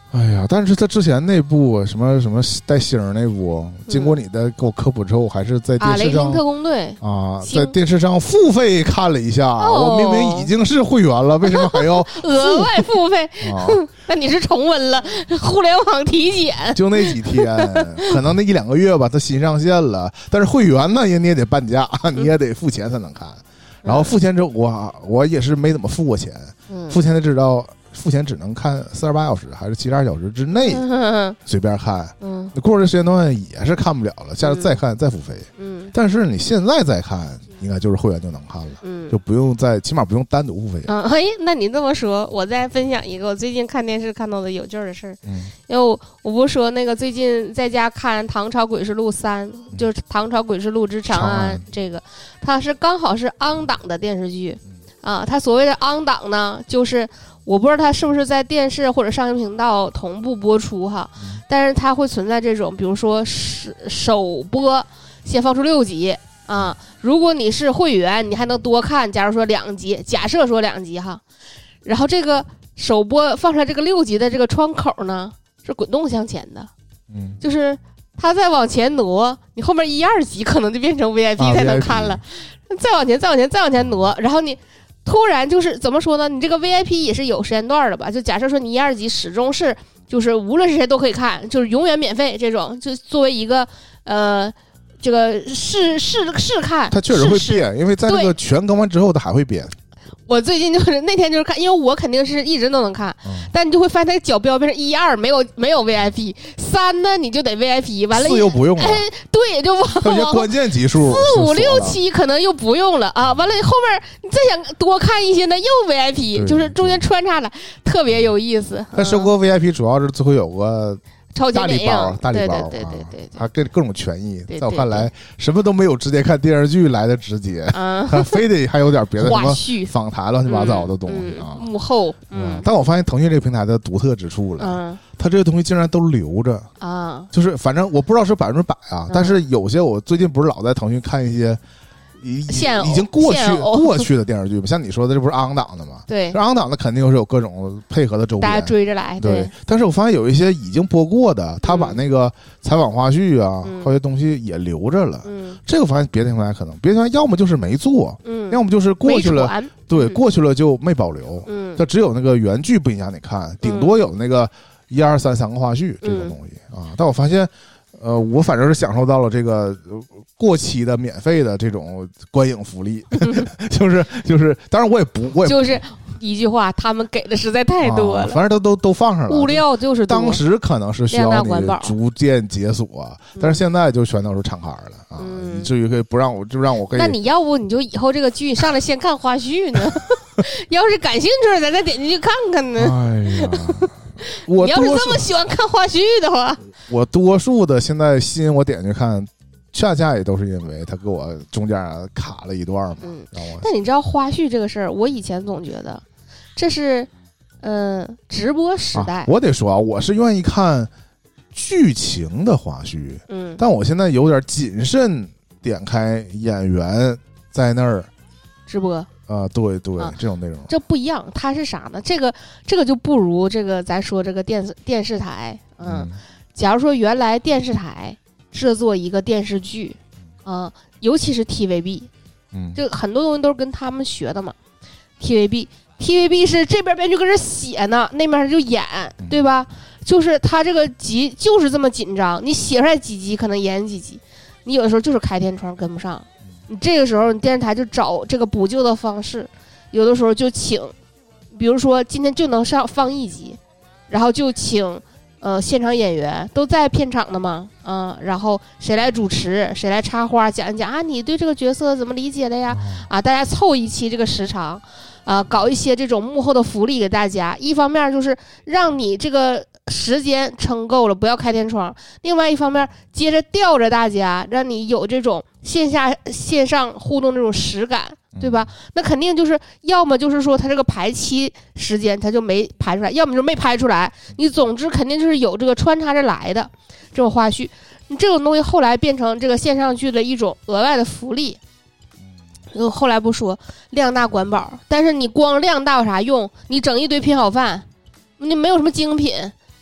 哎呀，但是他之前那部什么什么带星那部，经过你的给我科普之后，还是在电视上、 啊、雷霆特工队啊，在电视上付费看了一下。哦、我明明已经是会员了，为什么还要额外付费？啊、那你是重温了互联网体检？ 就那几天，可能那一两个月吧，它新上线了。但是会员呢，你也得半价，你也得付钱才能看。然后付钱之后，我我也是没怎么付过钱，嗯、付钱才知道。付钱只能看四十八小时还是七十二小时之内随便看，嗯，过了时间段也是看不了了，下次再看、嗯、再付费，嗯，但是你现在再看，应该就是会员就能看了，嗯，就不用再起码不用单独付费。 嗯，哎，那你这么说，我再分享一个我最近看电视看到的有劲儿的事儿，嗯，因为我我不是说那个最近在家看《唐朝诡事录三》，就是《唐朝诡事录之长安》这个，它是刚好是昂档的电视剧，啊，它所谓的昂档呢，就是我不知道它是不是在电视或者上映频道同步播出哈，但是它会存在这种，比如说首播先放出六集啊，如果你是会员，你还能多看，假如说两集，假设说两集哈，然后这个首播放出来这个六集的这个窗口呢是滚动向前的，嗯，就是它再往前挪，你后面一二集可能就变成 V I P 才能看了，啊、再往前再往前再往前挪，然后你突然就是怎么说呢？你这个 V I P 也是有时间段的吧？就假设说你一二集始终是就是无论是谁都可以看，就是永远免费这种，就作为一个呃这个试试试看， 它确实会变，因为在这个全更完之后它还会变。 我最近就是那天就是看，因为我肯定是一直都能看，嗯、但你就会发现它角标变成一二没有没有 V I P， 三呢你就得 V I P， 完了四又不用了，哎、 对，就有些关键级数， 四五六七可能又不用了啊，完了后面你再想多看一些呢又 V I P， 就是中间穿插了，特别有意思。 但收购 V I P 主要是最后有个。大礼包，大礼包， 对对对对， 他跟各种权益，在我看来，什么都没有直接看电视剧来的直接，他非得还有点别的什么访谈乱七八糟的东西啊， 幕后。嗯， 但我发现腾讯这个平台的独特之处了，嗯，它这个东西竟然都留着啊，就是反正我不知道是百分之百啊，但是有些我最近不是老在腾讯看一些。已已经过去过去的电视剧嘛，像你说的，这不是昂档的吗？ 对， 昂档的肯定是有各种配合的周边， 大家追着来。 对，对但是我发现有一些已经播过的，他把那个采访花絮啊，嗯、或者东西也留着了。嗯，这个我发现别的平台可能，别的平台要么就是没做，嗯，要么就是过去了，对，过去了就没保留。嗯，它只有那个原剧不影响你看，顶多有那个一二三三个花絮这种东西、嗯、啊。但我发现。呃，我反正是享受到了这个过期的免费的这种观影福利，就是就是，当然我也不我也就是一句话，他们给的实在太多了， 啊、反正都都都放上了， 物料就是多当时可能是需要你逐渐解锁，但是现在就全都是敞开了啊，嗯、以至于可以不让我就让我可以。 那你要不你就以后这个剧上来先看花絮呢？要是感兴趣，咱再点进去看看呢。 哎呀。我你要是这么喜欢看花絮的话， 我多数的现在吸引我点进去看，恰恰也都是因为他给我中间卡了一段嘛。嗯， 但你知道花絮这个事儿，我以前总觉得这是嗯、呃、直播时代、 啊。我得说啊，我是愿意看剧情的花絮，嗯，但我现在有点谨慎点开演员在那儿直播。 啊，对对、啊，这种内容这不一样，它是啥呢？这个这个就不如这个咱说这个电视电视台，嗯，嗯假如说原来电视台制作一个电视剧，啊，尤其是 T V B， 嗯，这很多东西都是跟他们学的嘛。T V B T V B 是这边编剧搁这写呢，那边就演，对吧？就是他这个集就是这么紧张，你写出来几集可能演几集，你有的时候就是开天窗跟不上。你这个时候，你电视台就找这个补救的方式，有的时候就请，比如说今天就能上放一集，然后就请呃现场演员都在片场的嘛，啊、呃，然后谁来主持，谁来插花讲一讲啊，你对这个角色怎么理解的呀？啊，大家凑一期这个时长，啊、呃，搞一些这种幕后的福利给大家，一方面就是让你这个时间撑够了，不要开天窗；另外一方面，接着吊着大家，让你有这种线下线上互动这种实感，对吧？那肯定就是要么就是说他这个排期时间他就没排出来，要么就没排出来。你总之肯定就是有这个穿插着来的这种花絮，你这种东西后来变成这个线上剧的一种额外的福利。后来不说量大管饱，但是你光量大有啥用？你整一堆拼好饭，你没有什么精品。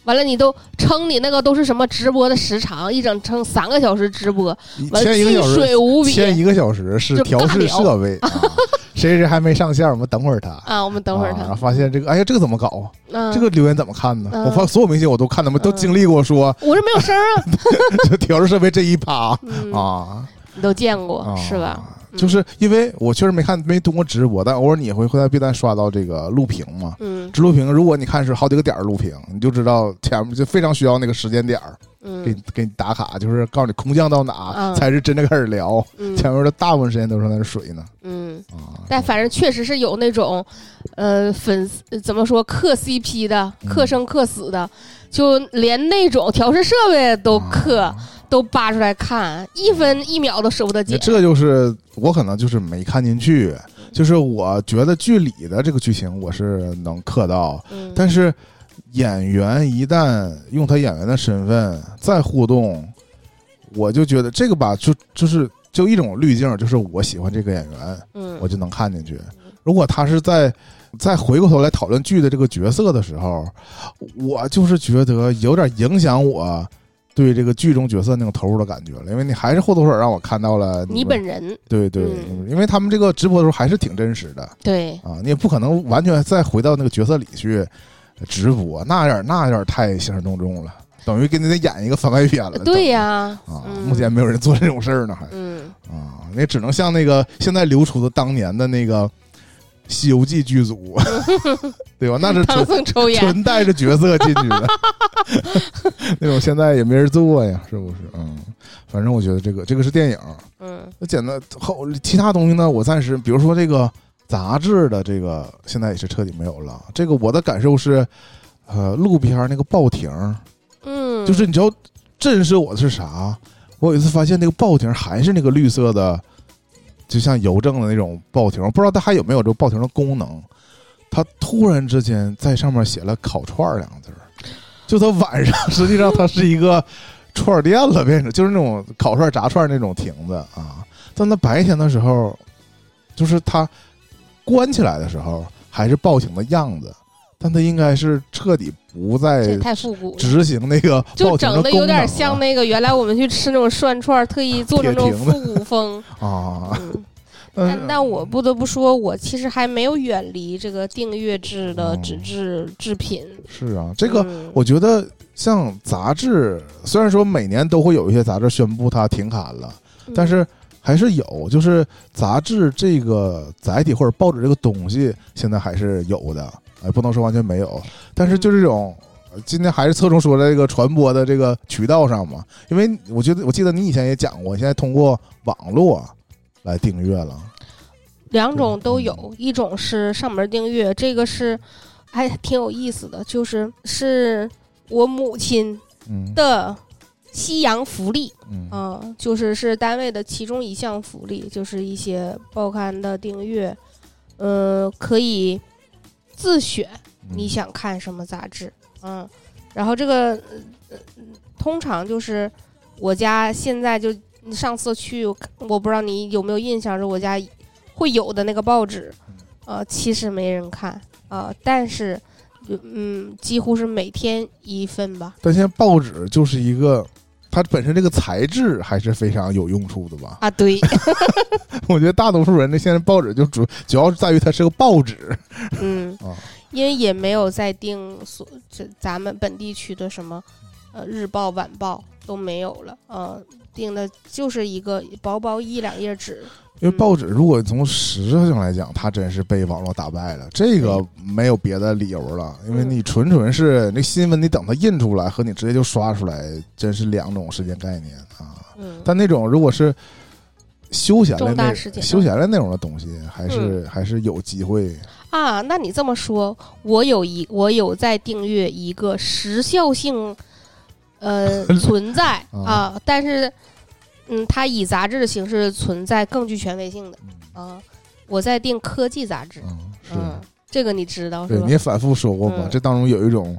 完了你都称你那个都是什么直播的时长，一整称三个小时直播，完了巨水无比， 前一个小时是调试设备啊，谁谁还没上线，我们等会儿他啊，我们等会儿他， 啊、发现这个，哎呀，这个怎么搞？ 嗯、 这个留言怎么看呢？ 嗯、 我发现所有明星我都看，他们都经历过说， 我这没有声啊， 就调试设备这一趴、 嗯、 啊， 你都见过、 啊、 是吧？ 就是因为我确实没看没通过直播，但偶尔你会会在 B 站刷到这个录屏嘛， 嗯， 直录屏，如果你看是好几个点录屏，你就知道前面就非常需要那个时间点，嗯，给给你打卡，就是告诉你空降到哪、嗯、才是真的开始聊，嗯、前面的大部分时间都是在那水呢， 嗯啊，但反正确实是有那种，呃，粉丝怎么说磕 C P 的，磕生磕死的，嗯、就连那种调试设备都磕。啊都扒出来看，一分一秒都舍不得剪。 这就是我可能就是没看进去，就是我觉得剧里的这个剧情我是能磕到，嗯、但是演员一旦用他演员的身份再互动，我就觉得这个吧，就就是就一种滤镜，就是我喜欢这个演员，嗯，我就能看进去。如果他是在再回过头来讨论剧的这个角色的时候，我就是觉得有点影响我对这个剧中角色那种投入的感觉了，因为你还是或多或少让我看到了 你, 你本人， 对对、 嗯， 因为他们这个直播的时候还是挺真实的， 对啊，你也不可能完全再回到那个角色里去直播，那有点那有点太兴师动众了，等于给你得演一个番外篇了。 对呀， 啊、嗯，目前没有人做这种事儿呢，还， 嗯啊，你只能像那个现在流出的当年的那个。西游记剧组对吧，那是纯纯带着角色进去的那种，现在也没人做呀，是不是？嗯，反正我觉得这个这个是电影，嗯，简单后其他东西呢，我暂时比如说这个杂志的这个现在也是彻底没有了。这个我的感受是，呃，路边那个报亭，嗯，就是你知道震慑我的是啥？我有一次发现那个报亭还是那个绿色的。就像邮政的那种报亭，不知道它还有没有这个报亭的功能。它突然之间在上面写了烤串两个字，就它晚上实际上它是一个串店了，变成就是那种烤串炸串那种亭子啊。但它白天的时候，就是它关起来的时候还是报亭的样子，但它应该是彻底不再太复古执行那个报亭的功能了， 就整的有点像那个原来我们去吃那种涮串特意做成那种复古风啊。 嗯但但我不得不说，我其实还没有远离这个订阅制的纸质制品。 是啊，这个我觉得像杂志，虽然说每年都会有一些杂志宣布它停刊了，但是还是有，就是杂志这个载体或者报纸这个东西，现在还是有的，哎，不能说完全没有。但是就这种，今天还是侧重说这个传播的这个渠道上嘛，因为我觉得我记得你以前也讲过，现在通过网络来订阅了， 两种都有，一种是上门订阅，这个是还挺有意思的，就是是我母亲的夕阳福利，嗯、呃，就是是单位的其中一项福利，就是一些报刊的订阅，呃，可以自选你想看什么杂志，嗯、呃，然后这个、呃、通常就是我家现在就。上次去，我不知道你有没有印象，是我家会有的那个报纸，呃，其实没人看啊、呃，但是，嗯，几乎是每天一份吧。 但现在报纸就是一个，它本身这个材质还是非常有用处的吧？ 啊，对。 我觉得大多数人的现在报纸就主主要是在于它是个报纸。 嗯，啊，因为也没有在订所这咱们本地区的什么呃日报、晚报都没有了，呃。订的就是一个薄薄一两页纸， 因为报纸如果从实质上来讲，它真是被网络打败了，这个没有别的理由了，因为你纯纯是那新闻，你等它印出来和你直接就刷出来，真是两种时间概念啊。嗯，但那种如果是休闲类内休闲类内容的东西，还是、嗯、还是有机会啊。那你这么说，我有一我有在订阅一个时效性。呃，存在啊、呃，但是，嗯，它以杂志的形式存在，更具权威性的啊、呃。我在订科技杂志， 嗯，是、 嗯，这个你知道是对， 吧？ 你也反复说过吧、嗯？这当中有一种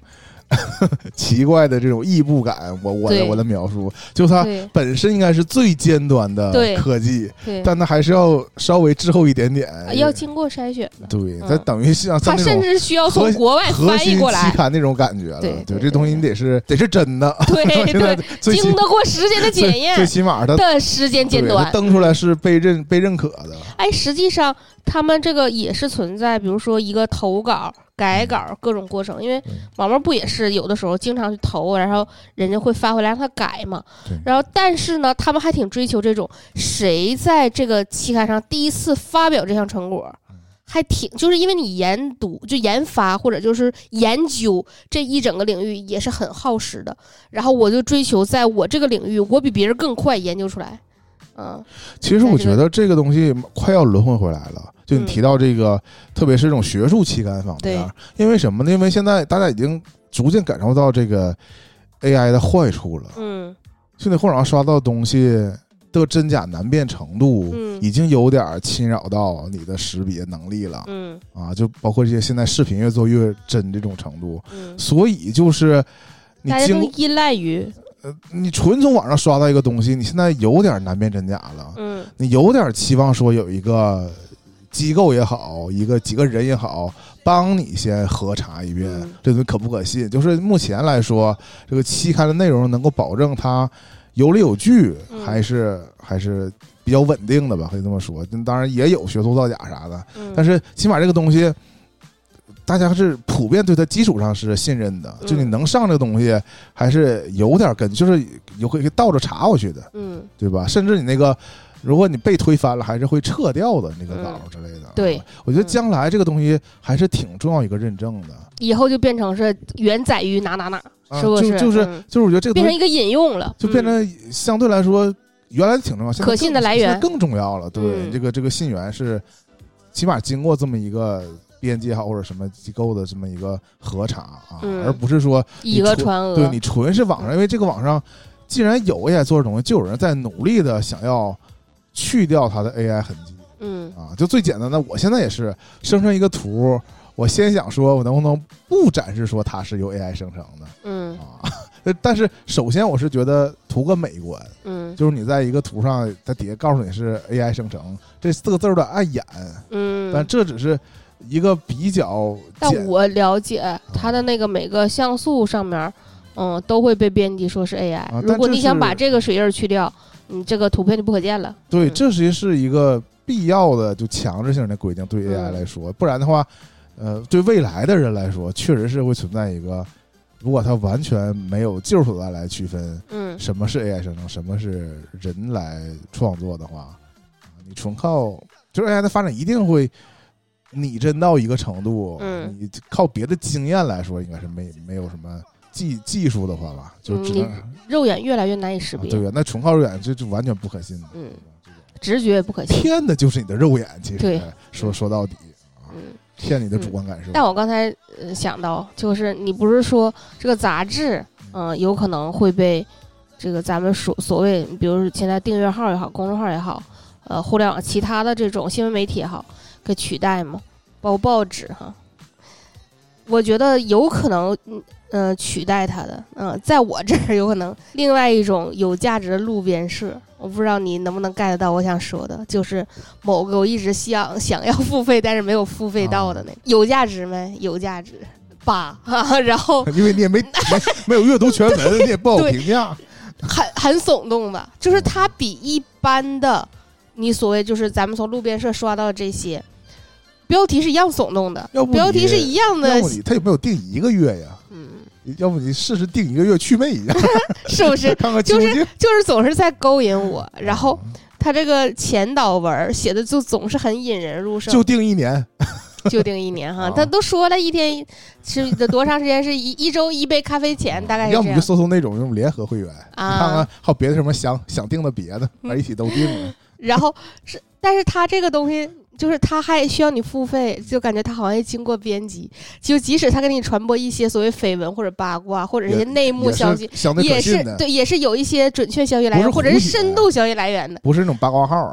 奇怪的这种异步感，我我的我的描述，就它本身应该是最尖端的科技，但它还是要稍微滞后一点点， 要经过筛选的。 对，它等于像它甚至需要从国外翻译过来， 期刊那种感觉了。 对， 对，这东西你得是得是真的， 对对，经得过时间的检验， 最起码它的时间尖端登出来是被认被认可的。 哎，实际上他们这个也是存在，比如说一个投稿、改稿各种过程，因为毛毛不也是有的时候经常去投，然后人家会发回来让他改嘛。然后但是呢，他们还挺追求这种谁在这个期刊上第一次发表这项成果。还挺，就是因为你研读就研发或者就是研究这一整个领域也是很耗时的，然后我就追求在我这个领域我比别人更快研究出来。嗯， 其实我觉得这个东西快要轮回回来了。就你提到这个，嗯、特别是这种学术期刊方面，因为什么呢？因为现在大家已经逐渐感受到这个 A I 的坏处了。嗯，就你互联网刷到的东西的真假难辨程度，嗯，已经有点侵扰到你的识别能力了。嗯，啊，就包括这些现在视频越做越真这种程度。嗯，所以就是你大家更依赖于。 呃，你纯从网上刷到一个东西，你现在有点难辨真假了。嗯，你有点期望说有一个机构也好，一个几个人也好，帮你先核查一遍，嗯、这东西可不可信。就是目前来说，这个期刊的内容能够保证它有理有据，嗯、还是还是比较稳定的吧，可以这么说。当然也有学徒造假啥的，嗯、但是起码这个东西。大家是普遍对它基础上是信任的，嗯、就你能上这个东西，还是有点根据，就是有可以倒着查过去的，嗯，对吧？甚至你那个，如果你被推翻了，还是会撤掉的那个稿之类的。嗯、对，我觉得将来这个东西还是挺重要一个认证的。 以后就变成是原载于哪哪哪，啊、是不是？ 就就是、嗯、就是，我觉得这个变成一个引用了， 就变成相对来说原来挺重要， 可信的来源更重要了。对，嗯、这个这个信源是起码经过这么一个。编辑好或者什么机构的这么一个核查啊，嗯、而不是说以讹传讹。 对，你纯是网上，因为这个网上既然有 A I 做的东西，就有人在努力的想要去掉它的 A I 痕迹。嗯啊，就最简单的，我现在也是生成一个图，我先想说我能不能不展示说它是由 A I 生成的。嗯啊，但是首先我是觉得图个美观。嗯，就是你在一个图上，它底下告诉你是 A I 生成，这四个字的碍眼。嗯，但这只是。一个比较， 但我了解它的那个每个像素上面，嗯，都会被编辑说是 A I。啊、如果你想把这个水印去掉，你这个图片就不可见了。 对， 嗯、 这实际是一个必要的就强制性的规定，对 A I 来说，嗯、不然的话，呃，对未来的人来说，确实是会存在一个，如果它完全没有技术手段来区分，嗯，什么是 A I 生成，什么是人来创作的话，你纯靠就是 A I 的发展一定会。拟真到一个程度，嗯，你靠别的经验来说，应该是没没有什么技技术的话吧，就只能、 嗯、肉眼越来越难以识别。 啊、对，那纯靠肉眼这就完全不可信的， 嗯，直觉也不可信， 骗的就是你的肉眼。其实对，说说到底，嗯，骗你的主观感受。 嗯、但我刚才、呃、想到，就是你不是说这个杂志，嗯、呃，有可能会被这个咱们所所谓，比如现在订阅号也好，公众号也好，呃，互联网其他的这种新闻媒体也好。给取代吗？包括报纸哈，我觉得有可能，嗯、呃，取代它的，嗯、呃，在我这儿有可能另外一种有价值的路边社，我不知道你能不能 get 到我想说的，就是某个我一直想想要付费但是没有付费到的那个，啊、有价值没？有价值吧，啊，然后因为你也没没没有阅读全文，你也不好评价， 很很耸动吧，就是它比一般的你所谓就是咱们从路边社刷到这些。标题是一样耸动的，标题是一样的。 要不你他有没有定一个月呀？嗯，要不你试试定一个月祛魅一下， 是不是？ 看看就是就是总是在勾引我，然后他这个前导文写的就总是很引人入胜。 就定一年， 就定一年哈，他都说了一天是多长时间？是一一周一杯咖啡钱，大概是这样。 要么就搜搜那种用联合会员，啊、你看看还有别的什么想想定的别的，把一起都定了。 然后是，但是他这个东西。就是他还需要你付费，就感觉他好像也经过编辑，就即使他给你传播一些所谓绯闻或者八卦或者一些内幕消息， 也是, 也是对，也是有一些准确消息来源或者是深度消息来源的， 不是那种八卦号。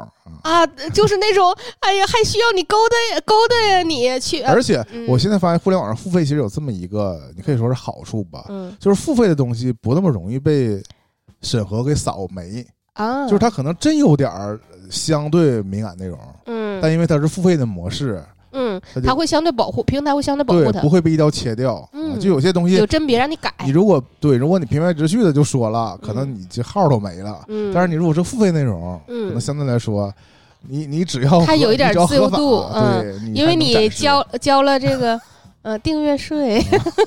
啊，就是那种哎呀，还需要你勾搭勾搭呀，你去。 而且我现在发现互联网上付费其实有这么一个，你可以说是好处吧， 嗯， 就是付费的东西不那么容易被审核给扫没啊， 就是它可能真有点相对敏感内容， 嗯， 但因为它是付费的模式。 嗯，它会相对保护，平台会相对保护它， 不会被一刀切掉。嗯，啊、就有些东西有甄别让你改。 你如果对，如果你平白直叙的就说了，可能你这号都没了。 嗯， 但是你如果是付费内容，嗯，可能相对来说，你你只要它有一点自由度， 嗯，对， 因为你交交了这个呃订阅税。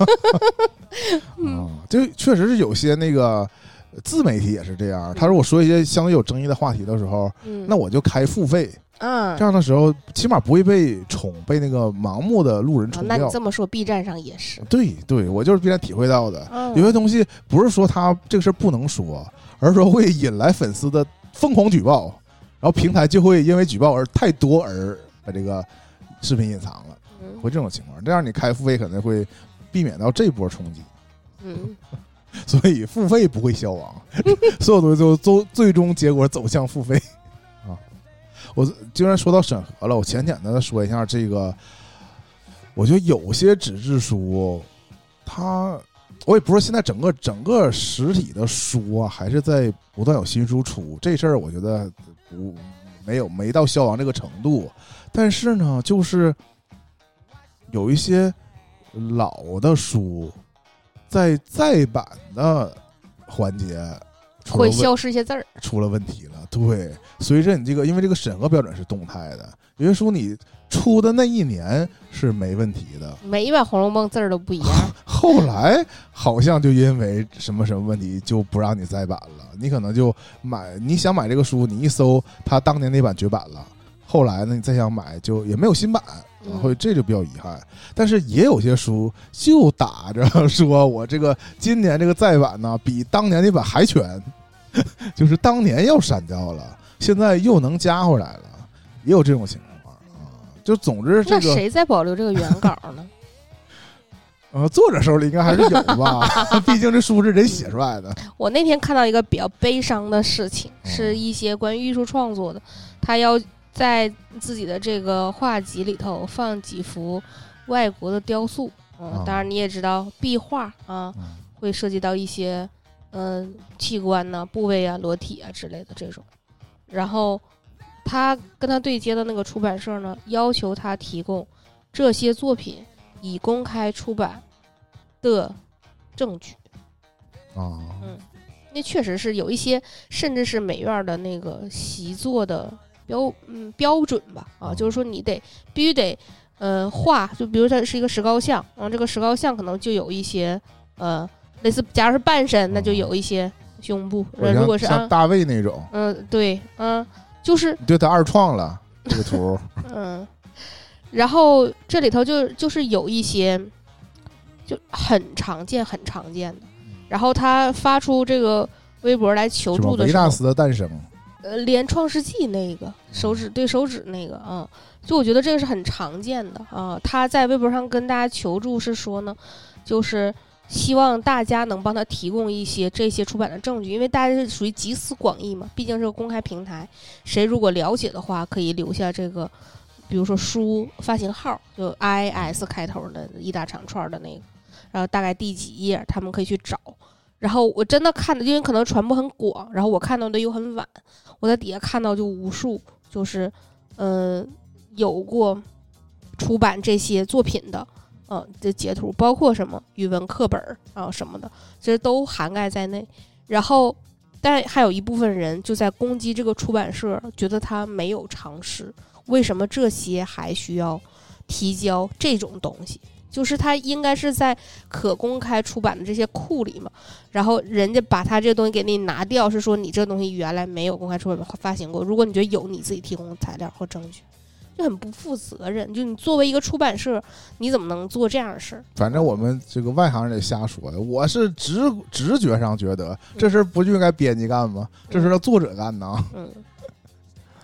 嗯，就确实是有些那个自媒体也是这样，他如果说一些相对有争议的话题的时候，嗯，那我就开付费。 嗯， 这样的时候起码不会被宠，被那个盲目的路人宠掉。 那你这么说 B 站上也是。 对对，我就是 B 站体会到的，嗯，有些东西不是说他这个事不能说，而是说会引来粉丝的疯狂举报，然后平台就会因为举报而太多而把这个视频隐藏了，嗯，会这种情况。这样你开付费可能会避免到这波冲击。 嗯， 所以付费不会消亡，所有东西都都最终结果走向付费。我既然说到审核了，我浅浅的说一下这个，我觉得有些纸质书，它我也不是现在整个整个实体的书啊，还是在不断有新书出，这事儿我觉得不没有没到消亡这个程度，但是呢，就是有一些老的书，在再版的环节。 会消失一些字儿， 出了问题了。对，随着你这个，因为这个审核标准是动态的，有些书你出的那一年是没问题的， 每一版《红楼梦》字儿都不一样。 后来好像就因为什么什么问题就不让你再版了，你可能就买，你想买这个书，你一搜它当年那版绝版了，后来呢你再想买就也没有新版。然后这就比较遗憾，但是也有些书就打着说我这个今年这个再版呢比当年那版还全，就是当年要删掉了，现在又能加回来了，也有这种情况啊。就总之这个， 那谁在保留这个原稿呢？ 呃，作者手里应该还是有吧，毕竟这书是人写出来的。 我那天看到一个比较悲伤的事情，嗯、是一些关于艺术创作的，他要在自己的这个画集里头放几幅外国的雕塑，嗯，啊、当然你也知道壁画啊，嗯、会涉及到一些嗯、呃、器官呐、啊、部位啊、裸体啊之类的这种。然后他跟他对接的那个出版社呢，要求他提供这些作品已公开出版的证据。 啊， 嗯，那确实是有一些，甚至是美院的那个习作的。标嗯标准吧啊，就是说你得必须得呃画，就比如它是一个石膏像，然后这个石膏像可能就有一些呃类似，假如是半身，那就有一些胸部，呃、如果是像大卫那种， 嗯、呃、对，嗯、呃、就是对他二创了这个图， 嗯，然后这里头就就是有一些就很常见很常见的，然后他发出这个微博来求助的时候， 维纳斯的诞生。 呃，连创世纪那个手指对手指那个啊，就我觉得这个是很常见的啊。他在微博上跟大家求助是说呢，就是希望大家能帮他提供一些这些出版的证据，因为大家是属于集思广益嘛，毕竟是个公开平台，谁如果了解的话，可以留下这个，比如说书发行号，就 I S 开头的一大长串的那个，然后大概第几页，他们可以去找。然后我真的看的，因为可能传播很广，然后我看到的又很晚，我在底下看到就无数，就是嗯、呃、有过出版这些作品的嗯、呃、的截图，包括什么语文课本啊什么的，其实都涵盖在内。然后但还有一部分人就在攻击这个出版社，觉得他没有常识，为什么这些还需要提交这种东西，就是它应该是在可公开出版的这些库里嘛，然后人家把它这个东西给你拿掉，是说你这个东西原来没有公开出版发行过，如果你觉得有，你自己提供材料或证据，就很不负责任。就你作为一个出版社，你怎么能做这样的事？ 反正我们这个外行人也瞎说的，我是直直觉上觉得这事不就应该编辑干吗？这是让作者干呢。 嗯，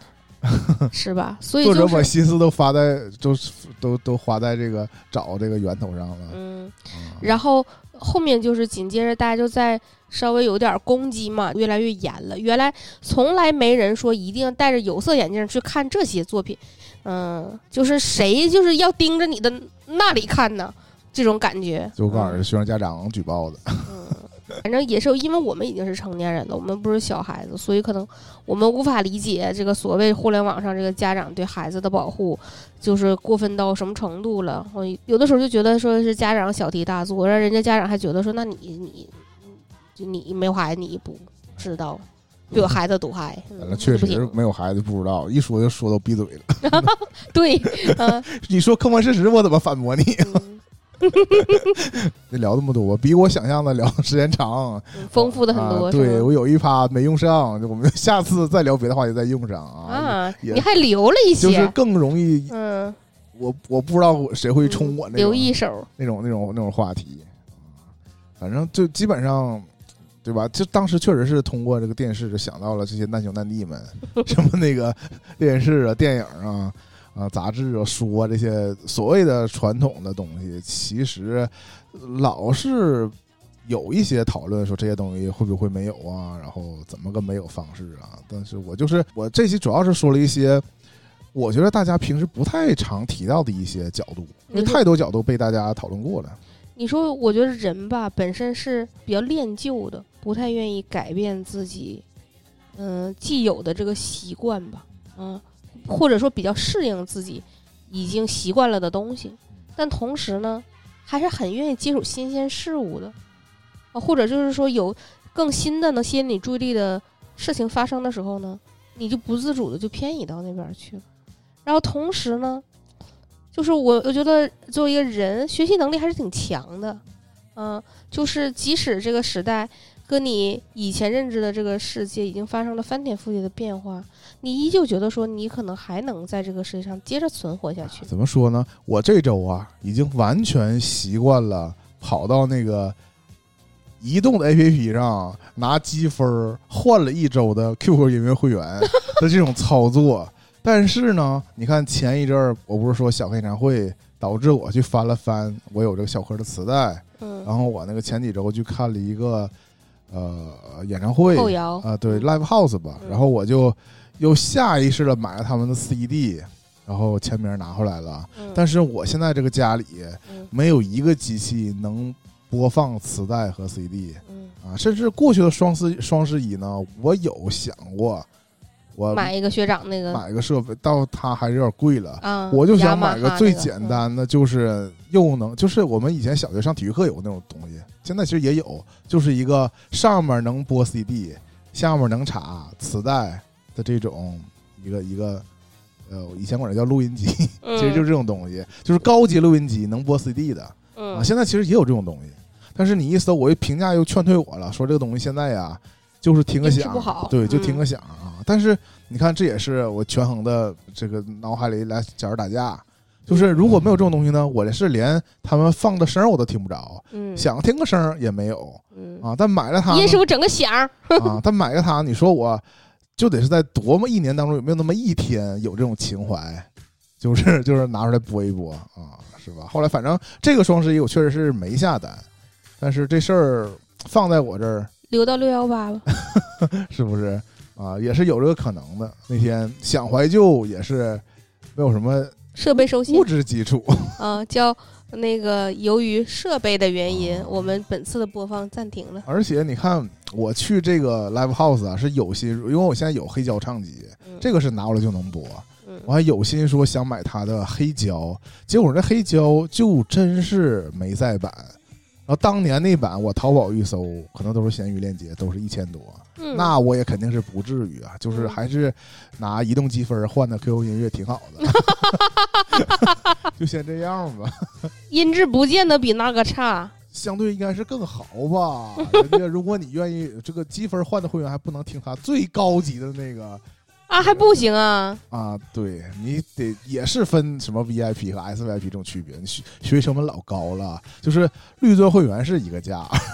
是吧？所以、就是、 作者把心思都发在都都都花在这个找这个源头上了。 嗯，然后后面就是紧接着大家就在稍微有点攻击嘛，越来越严了。原来从来没人说一定戴着有色眼镜去看这些作品，嗯，就是谁就是要盯着你的那里看呢？这种感觉， 就告诉学生家长举报的。 嗯，反正也是因为我们已经是成年人了，我们不是小孩子，所以可能我们无法理解这个所谓互联网上这个家长对孩子的保护就是过分到什么程度了。我有的时候就觉得说是家长小题大做，让人家家长还觉得说那你你就你没有孩子你不知道对我孩子毒害， 嗯、确实没有孩子不知道，一说就说到闭嘴了。 对，嗯、 你说客观事实，我怎么反驳你？嗯得聊这么多，比我想象的聊时间长， 嗯、丰富的很多。 啊、对我有一趴没用上，我们下次再聊别的话题再用上啊。 啊，你还留了一些， 就是更容易。 嗯， 我我不知道谁会冲我那种、嗯、 留一手那种那种那种话题。反正就基本上，对吧？就当时确实是通过这个电视就想到了这些难兄难弟们，什么那个电视啊、电影啊。啊，杂志啊、书啊，这些所谓的传统的东西，其实老是有一些讨论说这些东西会不会没有啊，然后怎么个没有方式啊。但是我就是我这期主要是说了一些我觉得大家平时不太常提到的一些角度，因为太多角度被大家讨论过了。 你说我觉得人吧本身是比较恋旧的，不太愿意改变自己嗯、呃、既有的这个习惯吧，嗯。或者说比较适应自己已经习惯了的东西，但同时呢还是很愿意接触新鲜事物的，啊，或者就是说有更新的能吸引你注意力的事情发生的时候呢，你就不自主的就偏移到那边去了。然后同时呢就是我我觉得作为一个人学习能力还是挺强的，嗯、呃，就是即使这个时代跟你以前认知的这个世界已经发生了翻天覆地的变化，你依旧觉得说你可能还能在这个世界上接着存活下去。 怎么说呢？我这周啊，已经完全习惯了跑到那个移动的 A P P 上拿积分换了一周的 Q Q 音乐会员的这种操作。但是呢，你看前一阵儿，我不是说小开演唱会导致我去翻了翻我有这个小柯的磁带，嗯，然后我那个前几周去看了一个呃演唱会后摇啊、呃，对 Live House 吧，嗯，然后我就又下意识的买了他们的 C D， 然后签名拿回来了，嗯，但是我现在这个家里没有一个机器能播放磁带和 C D，嗯，啊，甚至过去的双十双十一呢，我有想过我买一个学长那个买个设备，到它还是有点贵了，啊，我就想买个最简单的，就是又能，就是我们以前小学上体育课有那种东西，现在其实也有，就是一个上面能播 C D， 下面能插磁带的这种一个一个，呃，以前管它叫录音机，嗯，其实就是这种东西，就是高级录音机能播 C D 的，嗯，啊，现在其实也有这种东西，但是你一搜，我一评价又劝退我了，说这个东西现在呀，就是听个响， 不好， 对，就听个响啊。嗯，但是你看，这也是我权衡的这个脑海里来假如打架，就是如果没有这种东西呢，我这是连他们放的声我都听不着，嗯，想听个声也没有，嗯啊，但买了它， 音是不是整个响啊？但买了它，你说我就得是在多么一年当中有没有那么一天有这种情怀，就是就是拿出来播一播啊，是吧？后来反正这个双十一我确实是没下单，但是这事儿放在我这儿留到六幺八吧， 是不是？啊，也是有这个可能的。那天想怀旧也是没有什么设备收信物质基础啊，叫那个由于设备的原因，啊，我们本次的播放暂停了。 而且你看，我去这个 Live House 啊，是有心，因为我现在有黑胶唱机，嗯，这个是拿过来就能播，嗯，我还有心说想买它的黑胶，结果这黑胶就真是没再版。然后当年那版我淘宝预搜可能都是闲鱼链接，都是一千多，嗯，那我也肯定是不至于啊，就是还是拿移动积分换的 Q Q 音乐挺好的，就先这样吧。 音质不见得比那个差， 相对应该是更好吧。人家如果你愿意这个积分换的会员，还不能听他最高级的那个。 啊，还不行啊！ 啊，对你得也是分什么 V I P 和 S V I P 这种区别，你学学习成本老高了。就是绿钻会员是一个价，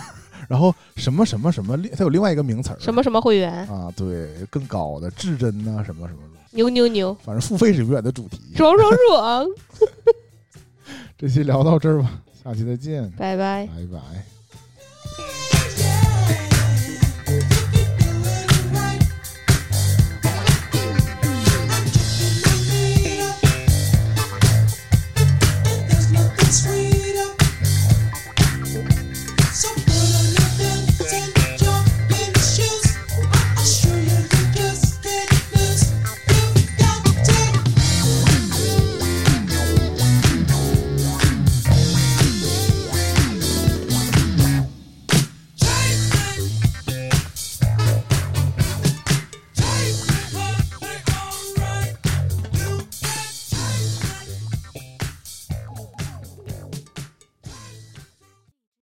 然后什么什么什么，它有另外一个名词儿， 什么什么会员啊，对，更高的至臻啊，什么什么， 牛牛牛， 反正付费是永远的主题， 爽爽爽。 这期聊到这儿吧，下期再见， 拜拜， 拜拜。